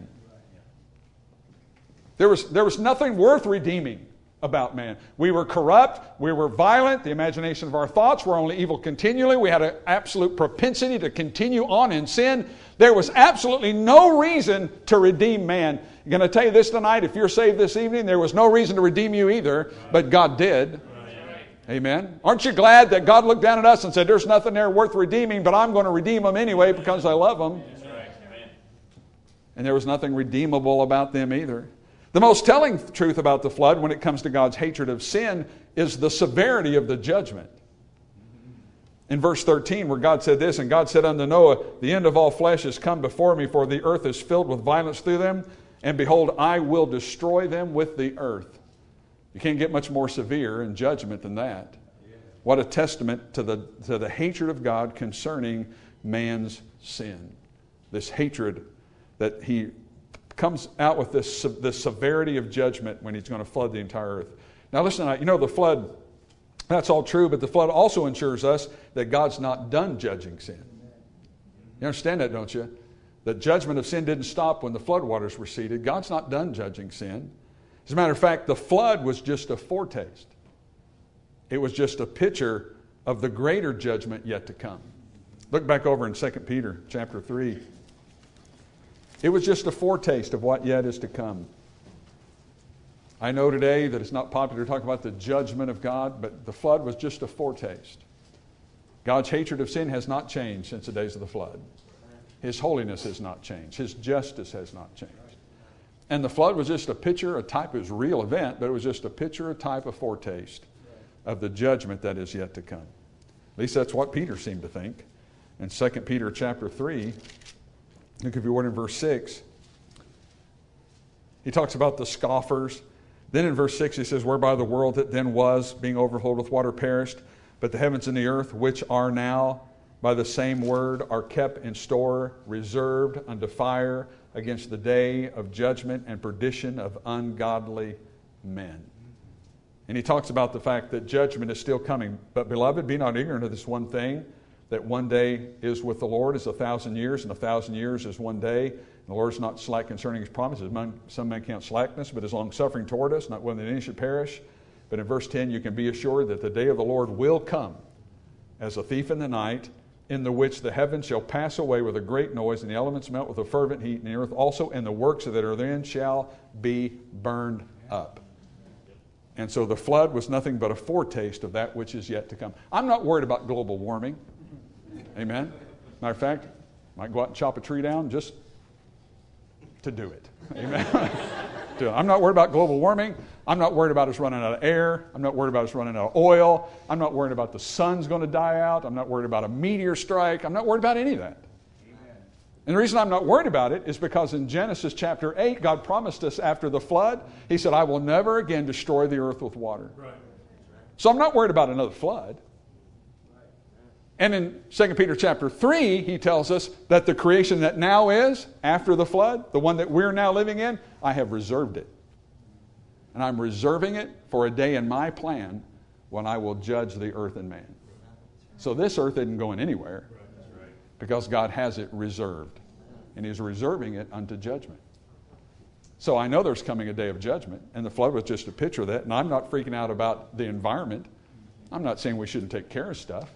There was, there was nothing worth redeeming about man. We were corrupt, we were violent, the imagination of our thoughts were only evil continually, we had an absolute propensity to continue on in sin. There was absolutely no reason to redeem man. I'm going to tell you this tonight, if you're saved this evening, there was no reason to redeem you either, but God did. Amen. Aren't you glad that God looked down at us and said, there's nothing there worth redeeming, but I'm going to redeem them anyway because I love them. And there was nothing redeemable about them either. The most telling truth about the flood when it comes to God's hatred of sin is the severity of the judgment. In verse thirteen, where God said this, and God said unto Noah, the end of all flesh is come before me, for the earth is filled with violence through them, and behold, I will destroy them with the earth. You can't get much more severe in judgment than that. What a testament to the, to the hatred of God concerning man's sin. This hatred that he comes out with this, this severity of judgment when he's going to flood the entire earth. Now listen, you know the flood, that's all true, but the flood also ensures us that God's not done judging sin. You understand that, don't you? The judgment of sin didn't stop when the floodwaters receded. God's not done judging sin. As a matter of fact, the flood was just a foretaste. It was just a picture of the greater judgment yet to come. Look back over in Second Peter chapter three. It was just a foretaste of what yet is to come. I know today that it's not popular to talk about the judgment of God, but the flood was just a foretaste. God's hatred of sin has not changed since the days of the flood. His holiness has not changed. His justice has not changed. And the flood was just a picture, a type, it was a real event, but it was just a picture, a type, a foretaste of the judgment that is yet to come. At least that's what Peter seemed to think. In Second Peter chapter three, look if you would in verse six. He talks about the scoffers. Then in verse six he says, whereby the world that then was, being overflowed with water, perished, but the heavens and the earth, which are now by the same word, are kept in store, reserved unto fire, against the day of judgment and perdition of ungodly men. And he talks about the fact that judgment is still coming. But beloved, be not ignorant of this one thing, that one day is with the Lord is a thousand years, and a thousand years is one day. The Lord is not slack concerning his promises. Some men count slackness, but is long-suffering toward us, not willing that any should perish. But in verse ten, you can be assured that the day of the Lord will come as a thief in the night, in the which the heavens shall pass away with a great noise, and the elements melt with a fervent heat, and the earth also and the works that are therein shall be burned up. And so the flood was nothing but a foretaste of that which is yet to come. I'm not worried about global warming. Amen. Matter of fact, I might go out and chop a tree down just to do it. Amen. I'm not worried about global warming. I'm not worried about us running out of air. I'm not worried about us running out of oil. I'm not worried about the sun's going to die out. I'm not worried about a meteor strike. I'm not worried about any of that. Amen. And the reason I'm not worried about it is because in Genesis chapter eight, God promised us after the flood, he said, I will never again destroy the earth with water. Right. So I'm not worried about another flood. And in Second Peter chapter three, he tells us that the creation that now is, after the flood, the one that we're now living in, I have reserved it. And I'm reserving it for a day in my plan when I will judge the earth and man. So this earth isn't going anywhere because God has it reserved. And he's reserving it unto judgment. So I know there's coming a day of judgment, and the flood was just a picture of that. And I'm not freaking out about the environment. I'm not saying we shouldn't take care of stuff.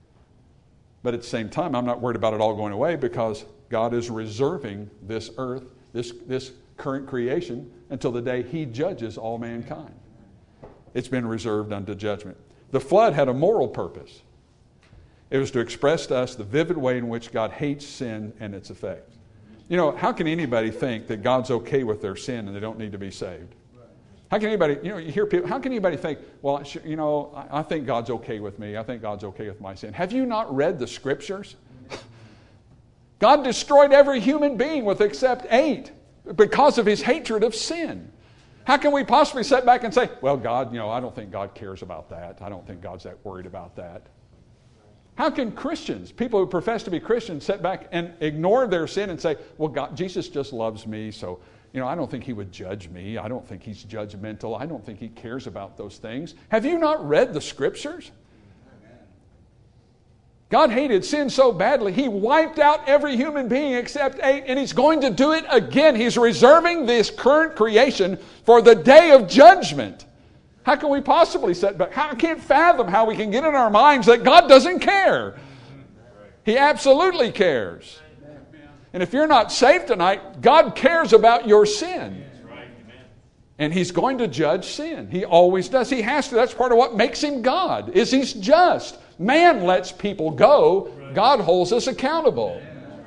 But at the same time, I'm not worried about it all going away because God is reserving this earth, this, this current creation, until the day he judges all mankind. It's been reserved unto judgment. The flood had a moral purpose. It was to express to us the vivid way in which God hates sin and its effects. You know, how can anybody think that God's okay with their sin and they don't need to be saved? How can anybody, you know, you hear people, how can anybody think, well, you know, I think God's okay with me. I think God's okay with my sin. Have you not read the scriptures? God destroyed every human being with except eight because of his hatred of sin. How can we possibly sit back and say, well, God, you know, I don't think God cares about that. I don't think God's that worried about that. How can Christians, people who profess to be Christians, sit back and ignore their sin and say, well, God, Jesus just loves me, so, you know, I don't think he would judge me. I don't think he's judgmental. I don't think he cares about those things. Have you not read the scriptures? God hated sin so badly, he wiped out every human being except eight, and he's going to do it again. He's reserving this current creation for the day of judgment. How can we possibly set back? How, I can't fathom how we can get in our minds that God doesn't care. He absolutely cares. And if you're not saved tonight, God cares about your sin. And he's going to judge sin. He always does. He has to. That's part of what makes him God, is he's just. Man lets people go. God holds us accountable.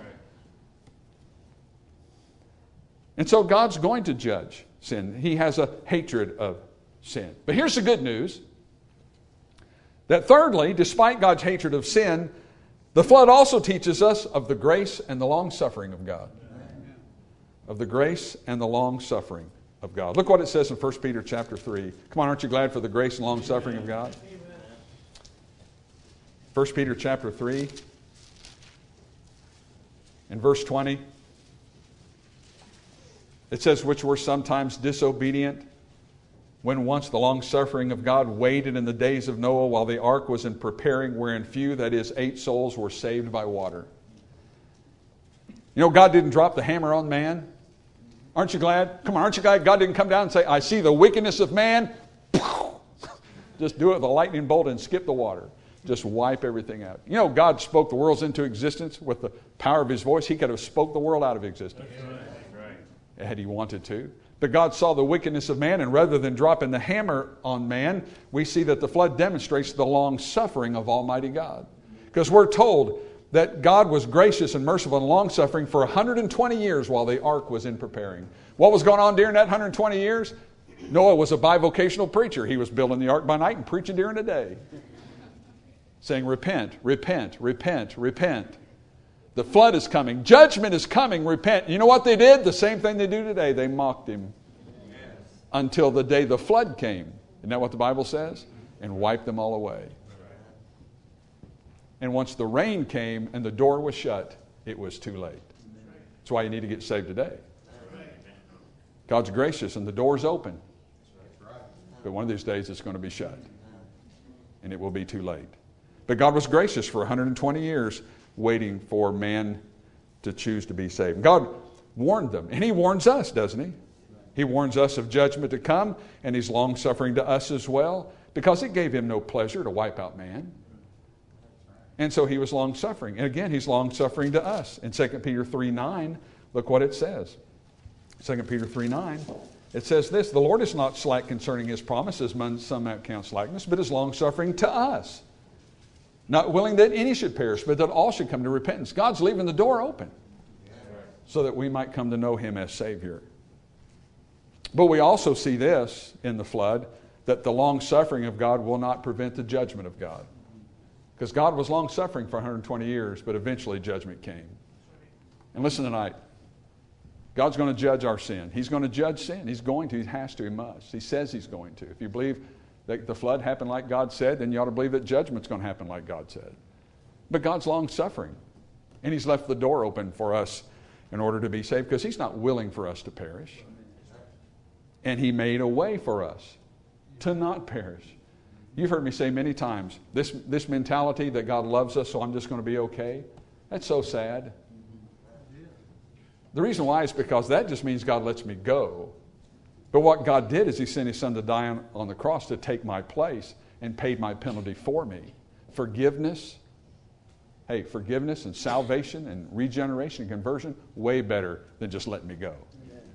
And so God's going to judge sin. He has a hatred of sin. But here's the good news. That thirdly, despite God's hatred of sin, the flood also teaches us of the grace and the long-suffering of God. Of the grace and the long-suffering of God. Look what it says in First Peter chapter three. Come on, aren't you glad for the grace and long-suffering of God? First Peter chapter three, in verse twenty, it says, which were sometimes disobedient, when once the long-suffering of God waited in the days of Noah while the ark was in preparing, wherein few, that is, eight souls, were saved by water. You know, God didn't drop the hammer on man. Aren't you glad? Come on, aren't you glad God didn't come down and say, I see the wickedness of man. Just do it with a lightning bolt and skip the water. Just wipe everything out. You know, God spoke the worlds into existence with the power of his voice. He could have spoke the world out of existence. Right. Had he wanted to. But God saw the wickedness of man, and rather than dropping the hammer on man, we see that the flood demonstrates the long suffering of Almighty God. Because we're told that God was gracious and merciful and long-suffering for one hundred twenty years while the ark was in preparing. What was going on during that one hundred twenty years? Noah was a bivocational preacher. He was building the ark by night and preaching during the day. Saying, repent, repent, repent, repent. The flood is coming. Judgment is coming. Repent. You know what they did? The same thing they do today. They mocked him. Yes. Until the day the flood came. Isn't that what the Bible says? And wiped them all away. And once the rain came and the door was shut, it was too late. That's why you need to get saved today. God's gracious and the door's open. But one of these days it's going to be shut. And it will be too late. But God was gracious for one hundred twenty years, waiting for man to choose to be saved. God warned them. And he warns us, doesn't he? He warns us of judgment to come, and he's long-suffering to us as well, because it gave him no pleasure to wipe out man. And so he was long-suffering. And again, he's long-suffering to us. In Second Peter three nine, look what it says. Second Peter three nine, it says this, the Lord is not slack concerning his promises, some might count slackness, but is long-suffering to us, not willing that any should perish, but that all should come to repentance. God's leaving the door open so that we might come to know him as Savior. But we also see this in the flood, that the long-suffering of God will not prevent the judgment of God. Because God was long-suffering for one hundred twenty years, but eventually judgment came. And listen tonight, God's going to judge our sin. He's going to judge sin. He's going to. He has to. He must. He says he's going to. If you believe that the flood happened like God said, then you ought to believe that judgment's going to happen like God said. But God's long-suffering. And he's left the door open for us in order to be saved, because he's not willing for us to perish. And he made a way for us to not perish. You've heard me say many times, this, this mentality that God loves us, so I'm just going to be okay, that's so sad. The reason why is because that just means God lets me go. But what God did is he sent his son to die on, on the cross to take my place and paid my penalty for me. Forgiveness, hey, forgiveness and salvation and regeneration and conversion, way better than just letting me go.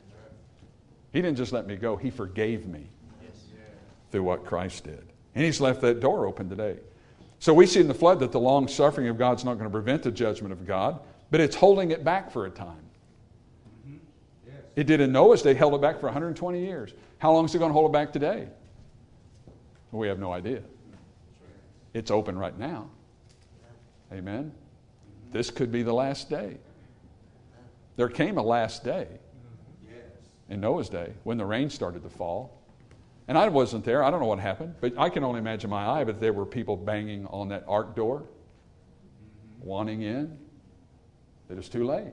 He didn't just let me go, he forgave me through what Christ did. And he's left that door open today. So we see in the flood that the long suffering of God's not going to prevent the judgment of God, but it's holding it back for a time. Mm-hmm. Yes. It did in Noah's day, held it back for one hundred twenty years. How long is it going to hold it back today? Well, we have no idea. It's open right now. Amen. This could be the last day. There came a last day in Noah's day when the rain started to fall. And I wasn't there. I don't know what happened. But I can only imagine my eye. But there were people banging on that ark door, wanting in. It is too late.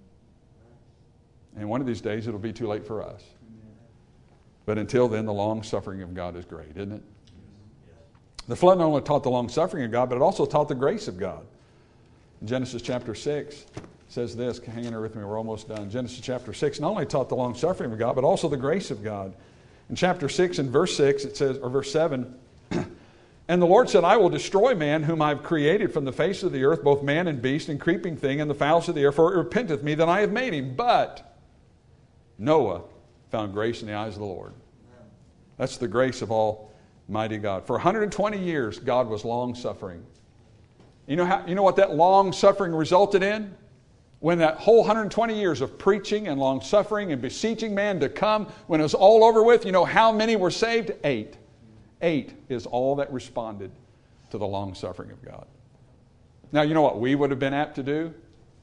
And one of these days it'll be too late for us. But until then, the long suffering of God is great, isn't it? The flood not only taught the long suffering of God, but it also taught the grace of God. In Genesis chapter six, it says this. Hang in there with me. We're almost done. Genesis chapter six not only taught the long suffering of God, but also the grace of God. In chapter six and verse six, it says, or verse seven, and the Lord said, I will destroy man whom I have created from the face of the earth, both man and beast and creeping thing and the fowls of the air, for it repenteth me that I have made him. But Noah found grace in the eyes of the Lord. That's the grace of Almighty God. For one hundred twenty years, God was long-suffering. You know how, you know what that long-suffering resulted in? When that whole one hundred twenty years of preaching and long-suffering and beseeching man to come, when it was all over with, you know how many were saved? Eight. Eight is all that responded to the long-suffering of God. Now, you know what we would have been apt to do?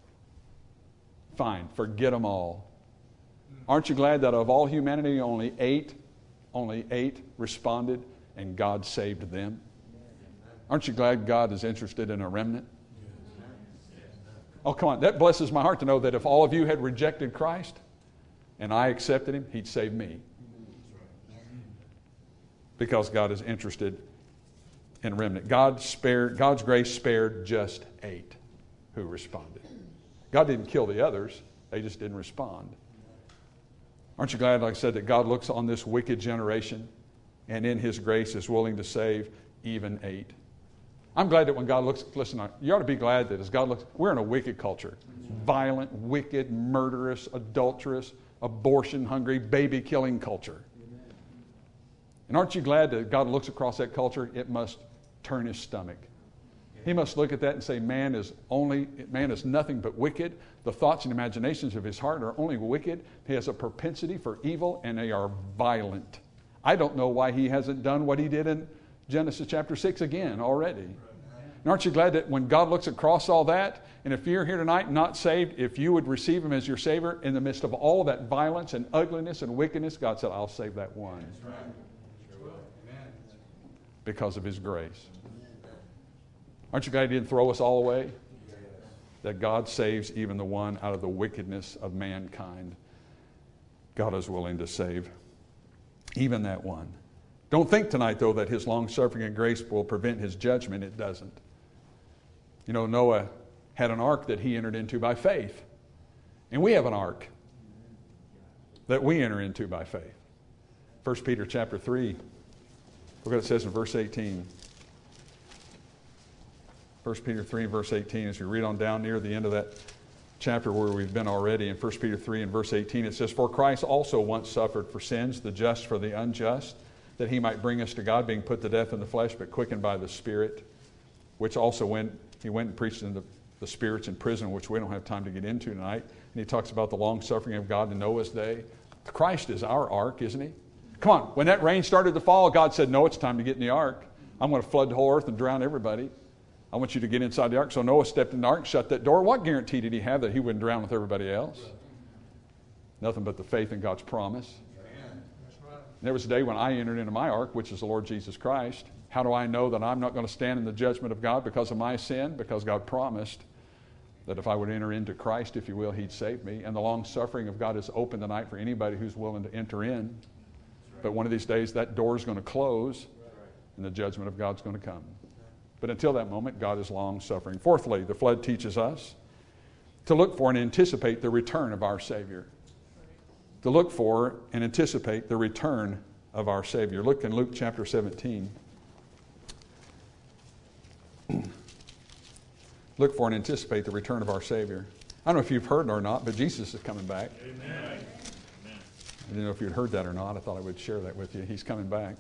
Fine, forget them all. Aren't you glad that of all humanity, only eight, only eight responded and God saved them? Aren't you glad God is interested in a remnant? Oh, come on. That blesses my heart to know that if all of you had rejected Christ and I accepted him, he'd save me. Because God is interested in remnant. God spared, God's grace spared just eight who responded. God didn't kill the others. They just didn't respond. Aren't you glad, like I said, that God looks on this wicked generation and in his grace is willing to save even eight? I'm glad that when God looks, listen, you ought to be glad that as God looks, we're in a wicked culture. Violent, wicked, murderous, adulterous, abortion-hungry, baby-killing culture. And aren't you glad that God looks across that culture? It must turn his stomach. He must look at that and say, man is only, man is nothing but wicked. The thoughts and imaginations of his heart are only wicked. He has a propensity for evil, and they are violent. I don't know why he hasn't done what he did in Genesis chapter six again already. And aren't you glad that when God looks across all that, and if you're here tonight not saved, if you would receive him as your Savior in the midst of all that violence and ugliness and wickedness, God said, I'll save that one. Because of his grace. Aren't you glad he didn't throw us all away? That God saves even the one out of the wickedness of mankind. God is willing to save even that one. Don't think tonight, though, that his long-suffering and grace will prevent his judgment. It doesn't. You know, Noah had an ark that he entered into by faith. And we have an ark that we enter into by faith. First Peter chapter three, look what it says in verse eighteen. First Peter three, verse eighteen, as we read on down near the end of that chapter where we've been already, in First Peter three and verse eighteen, it says, "For Christ also once suffered for sins, the just for the unjust, that he might bring us to God, being put to death in the flesh, but quickened by the Spirit, which also went, he went and preached in the, the spirits in prison," which we don't have time to get into tonight. And he talks about the long suffering of God in Noah's day. Christ is our ark, isn't he? Come on, when that rain started to fall, God said, "No, it's time to get in the ark. I'm going to flood the whole earth and drown everybody. I want you to get inside the ark." So Noah stepped in the ark, shut that door. What guarantee did he have that he wouldn't drown with everybody else? Nothing but the faith in God's promise. There was a day when I entered into my ark, which is the Lord Jesus Christ. How do I know that I'm not going to stand in the judgment of God because of my sin? Because God promised that if I would enter into Christ, if you will, he'd save me. And the long suffering of God is open tonight for anybody who's willing to enter in. But one of these days, that door is going to close, and the judgment of God's going to come. But until that moment, God is long suffering. Fourthly, the flood teaches us to look for and anticipate the return of our Savior. To look for and anticipate the return of our Savior. Look in Luke chapter seventeen. Look for and anticipate the return of our Savior. I don't know if you've heard or not, but Jesus is coming back. Amen. I didn't know if you'd heard that or not. I thought I would share that with you. He's coming back.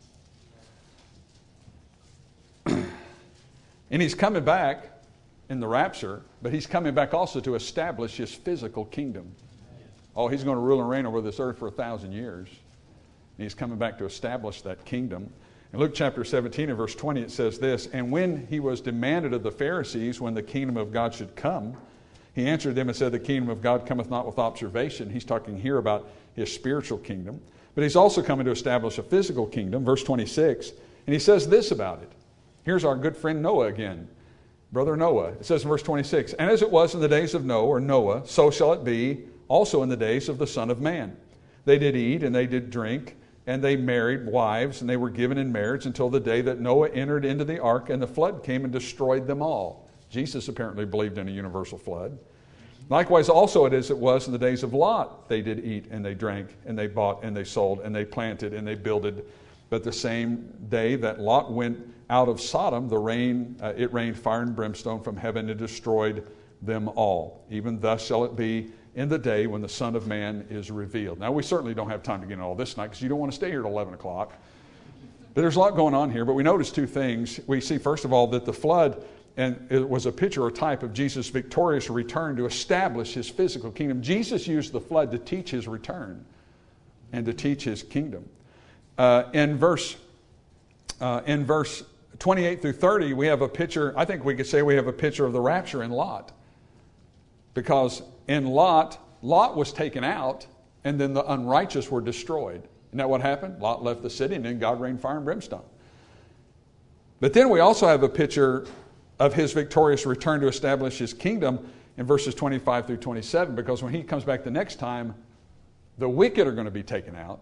And he's coming back in the rapture, but he's coming back also to establish his physical kingdom. Oh, he's going to rule and reign over this earth for a thousand years. And he's coming back to establish that kingdom. In Luke chapter seventeen and verse twenty, it says this, "And when he was demanded of the Pharisees when the kingdom of God should come, he answered them and said, The kingdom of God cometh not with observation." He's talking here about his spiritual kingdom. But he's also coming to establish a physical kingdom, verse twenty-six. And he says this about it. Here's our good friend Noah again. Brother Noah. It says in verse twenty-six, "And as it was in the days of Noah, or Noah, so shall it be also in the days of the Son of Man. They did eat and they did drink, and they married wives, and they were given in marriage until the day that Noah entered into the ark, and the flood came and destroyed them all." Jesus apparently believed in a universal flood. "Likewise also it is it was in the days of Lot. They did eat and they drank, and they bought and they sold, and they planted and they builded. But the same day that Lot went out of Sodom, the rain uh, it rained fire and brimstone from heaven and destroyed them all. Even thus shall it be in the day when the Son of Man is revealed." Now, we certainly don't have time to get into all this tonight because you don't want to stay here till eleven o'clock. But there's a lot going on here. But we notice two things. We see, first of all, that the flood and it was a picture or type of Jesus' victorious return to establish his physical kingdom. Jesus used the flood to teach his return and to teach his kingdom. Uh, in verse uh, in verse twenty-eight through thirty, we have a picture. I think we could say we have a picture of the rapture in Lot. Because in Lot, Lot was taken out, and then the unrighteous were destroyed. Isn't that what happened? Lot left the city, and then God rained fire and brimstone. But then we also have a picture of his victorious return to establish his kingdom in verses twenty-five through twenty-seven, because when he comes back the next time, the wicked are going to be taken out,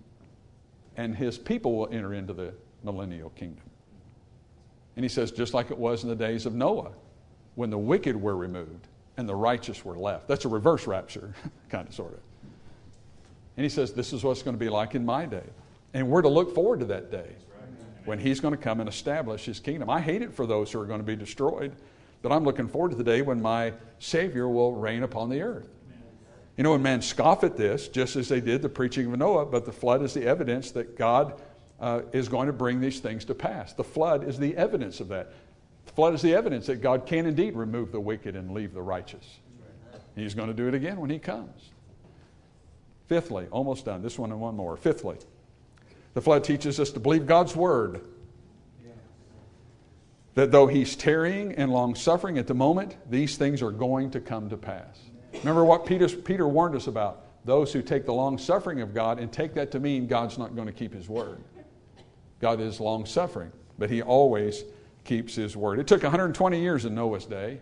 and his people will enter into the millennial kingdom. And he says, just like it was in the days of Noah, when the wicked were removed and the righteous were left. That's a reverse rapture, kind of, sort of. And he says, this is what it's going to be like in my day. And we're to look forward to that day when he's going to come and establish his kingdom. I hate it for those who are going to be destroyed, but I'm looking forward to the day when my Savior will reign upon the earth. You know, when men scoff at this, just as they did the preaching of Noah, but the flood is the evidence that God uh, is going to bring these things to pass. The flood is the evidence of that. The flood is the evidence that God can indeed remove the wicked and leave the righteous. He's going to do it again when he comes. Fifthly, almost done. This one and one more. Fifthly, the flood teaches us to believe God's word. That though he's tarrying and long-suffering at the moment, these things are going to come to pass. Remember what Peter, Peter warned us about. Those who take the long-suffering of God and take that to mean God's not going to keep his word. God is long-suffering, but he always keeps his word. It took one hundred twenty years in Noah's day,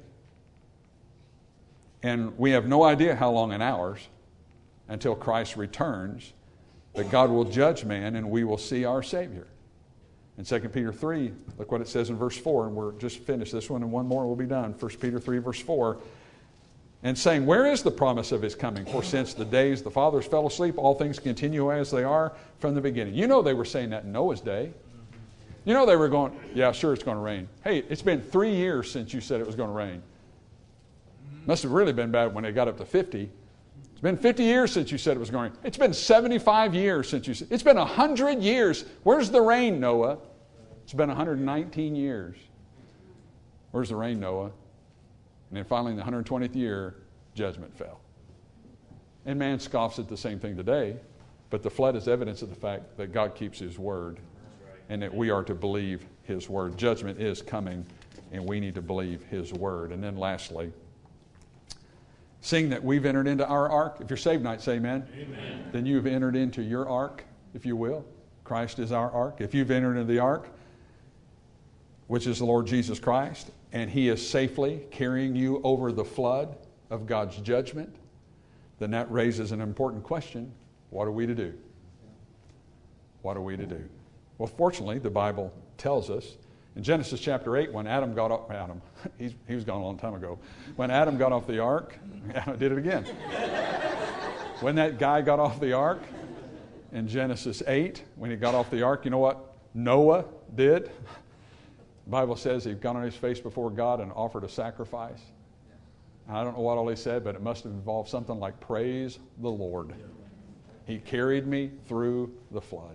and we have no idea how long in ours until Christ returns, that God will judge man and we will see our Savior. In Second Peter three, look what it says in verse four, and we're just finished this one, and one more will be done. First Peter three, verse four. And saying, where is the promise of his coming? For since the days the fathers fell asleep, all things continue as they are from the beginning. You know they were saying that in Noah's day. You know they were going, yeah, sure, it's going to rain. Hey, it's been three years since you said it was going to rain. Must have really been bad when they got up to fifty. It's been fifty years since you said it was going to rain. It's been seventy-five years since you said. It's been one hundred years. Where's the rain, Noah? It's been one hundred nineteen years. Where's the rain, Noah? And then finally, in the one hundred twentieth year, judgment fell. And man scoffs at the same thing today, but the flood is evidence of the fact that God keeps his word and that we are to believe his word. Judgment is coming, and we need to believe his word. And then lastly, seeing that we've entered into our ark. If you're saved tonight, say amen. Amen. Then you've entered into your ark, if you will. Christ is our ark. If you've entered into the ark, which is the Lord Jesus Christ, and he is safely carrying you over the flood of God's judgment, then that raises an important question. What are we to do? What are we to do? Well, fortunately, the Bible tells us in Genesis chapter eight, when Adam got off, Adam, he's, he was gone a long time ago. When Adam got off the ark, I did it again. When that guy got off the ark in Genesis eight, when he got off the ark, you know what Noah did? The Bible says he got on his face before God and offered a sacrifice. I don't know what all he said, but it must have involved something like, praise the Lord. He carried me through the flood.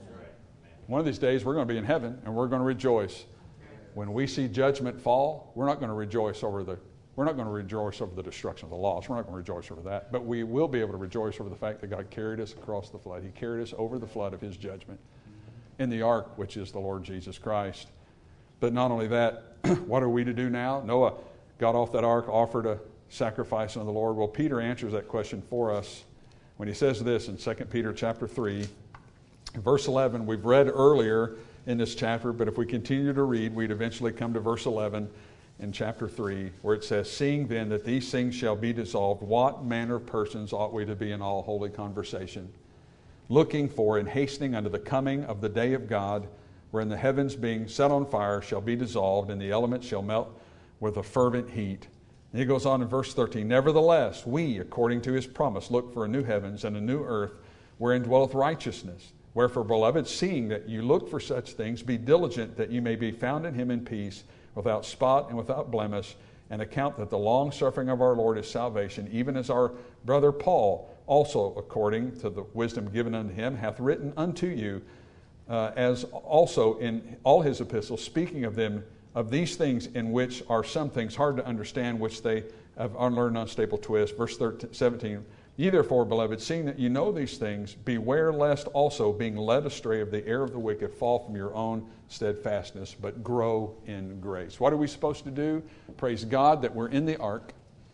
One of these days we're going to be in heaven and we're going to rejoice. When we see judgment fall, we're not going to rejoice over the we're not going to rejoice over the destruction of the lost. We're not going to rejoice over that. But we will be able to rejoice over the fact that God carried us across the flood. He carried us over the flood of his judgment in the ark, which is the Lord Jesus Christ. But not only that, what are we to do now? Noah got off that ark, offered a sacrifice unto the Lord. Well, Peter answers that question for us when he says this in Second Peter chapter three, verse eleven. We've read earlier in this chapter, but if we continue to read, we'd eventually come to verse eleven in chapter three, where it says, seeing then that these things shall be dissolved, what manner of persons ought we to be in all holy conversation, looking for and hastening unto the coming of the day of God, wherein the heavens being set on fire shall be dissolved, and the elements shall melt with a fervent heat. And he goes on in verse thirteen, nevertheless, we, according to his promise, look for a new heavens and a new earth, wherein dwelleth righteousness. Wherefore, beloved, seeing that you look for such things, be diligent that you may be found in him in peace, without spot and without blemish, and account that the long suffering of our Lord is salvation, even as our brother Paul, also according to the wisdom given unto him, hath written unto you, uh, as also in all his epistles, speaking of them, of these things in which are some things hard to understand, which they have unlearned, unstable twist. Verse seventeen, ye therefore, beloved, seeing that you know these things, beware lest also, being led astray of the error of the wicked, fall from your own steadfastness, but grow in grace. What are we supposed to do? Praise God that we're in the ark.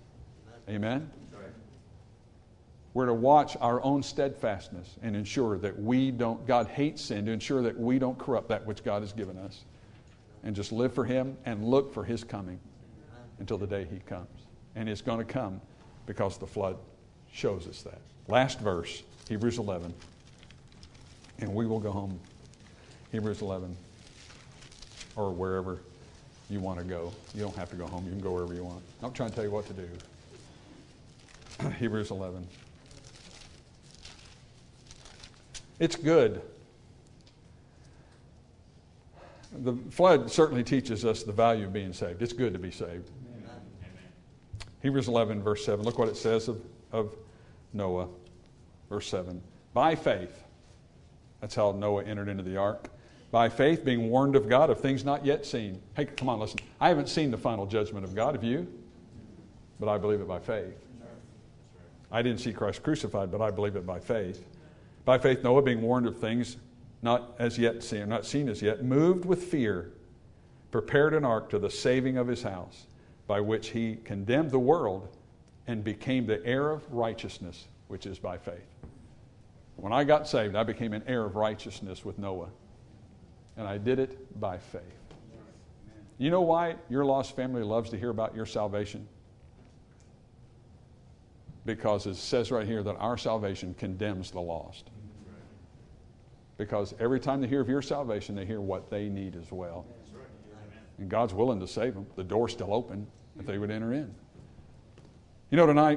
Amen? We're to watch our own steadfastness and ensure that we don't, God hates sin, to ensure that we don't corrupt that which God has given us. And just live for him and look for his coming until the day he comes. And it's going to come because the flood shows us that. Last verse, Hebrews eleven. And we will go home. Hebrews eleven. Or wherever you want to go. You don't have to go home. You can go wherever you want. I'm not trying to tell you what to do. Hebrews eleven. It's good. The flood certainly teaches us the value of being saved. It's good to be saved. Amen. Hebrews eleven, verse seven. Look what it says of, of Noah. Verse seven. By faith. That's how Noah entered into the ark. By faith, being warned of God of things not yet seen. Hey, come on, listen. I haven't seen the final judgment of God. Have you? But I believe it by faith. I didn't see Christ crucified, but I believe it by faith. By faith, Noah, being warned of things not as yet seen, not seen as yet, moved with fear, prepared an ark to the saving of his house, by which he condemned the world and became the heir of righteousness, which is by faith. When I got saved, I became an heir of righteousness with Noah. And I did it by faith. You know why your lost family loves to hear about your salvation? Because it says right here that our salvation condemns the lost. Because every time they hear of your salvation, they hear what they need as well. And God's willing to save them. The door's still open if they would enter in. You know, tonight,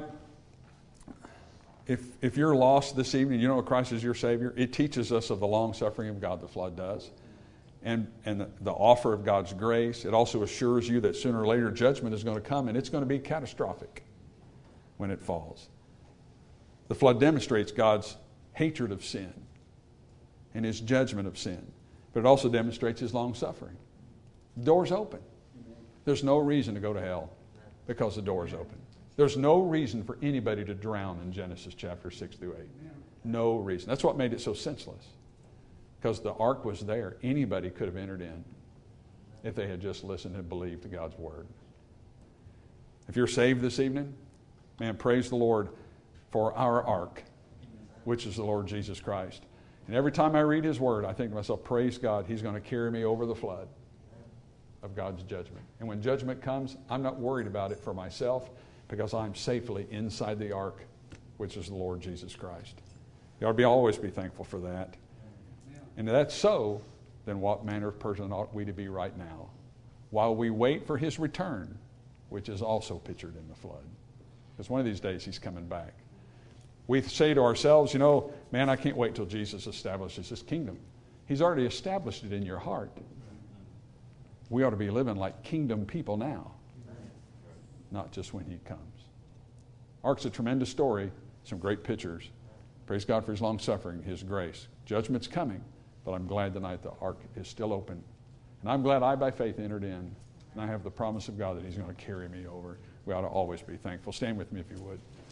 if if you're lost this evening, you know Christ is your Savior, it teaches us of the long suffering of God, the flood does, and, and the, the offer of God's grace. It also assures you that sooner or later judgment is going to come, and it's going to be catastrophic when it falls. The flood demonstrates God's hatred of sin and His judgment of sin, but it also demonstrates His long suffering. The door's open. There's no reason to go to hell because the door's open. There's no reason for anybody to drown in Genesis chapter six through eight. No reason. That's what made it so senseless. Because the ark was there. Anybody could have entered in if they had just listened and believed to God's word. If you're saved this evening, man, praise the Lord for our ark, which is the Lord Jesus Christ. And every time I read His word, I think to myself, praise God, He's going to carry me over the flood of God's judgment. And when judgment comes, I'm not worried about it for myself, because I'm safely inside the ark, which is the Lord Jesus Christ. You ought to be, always be thankful for that. And if that's so, then what manner of person ought we to be right now, while we wait for His return, which is also pictured in the flood. Because one of these days He's coming back. We say to ourselves, you know, man, I can't wait till Jesus establishes His kingdom. He's already established it in your heart. We ought to be living like kingdom people now, not just when He comes. Ark's a tremendous story, some great pictures. Praise God for His long suffering, His grace. Judgment's coming, but I'm glad tonight the ark is still open. And I'm glad I, by faith, entered in. And I have the promise of God that He's going to carry me over. We ought to always be thankful. Stand with me if you would.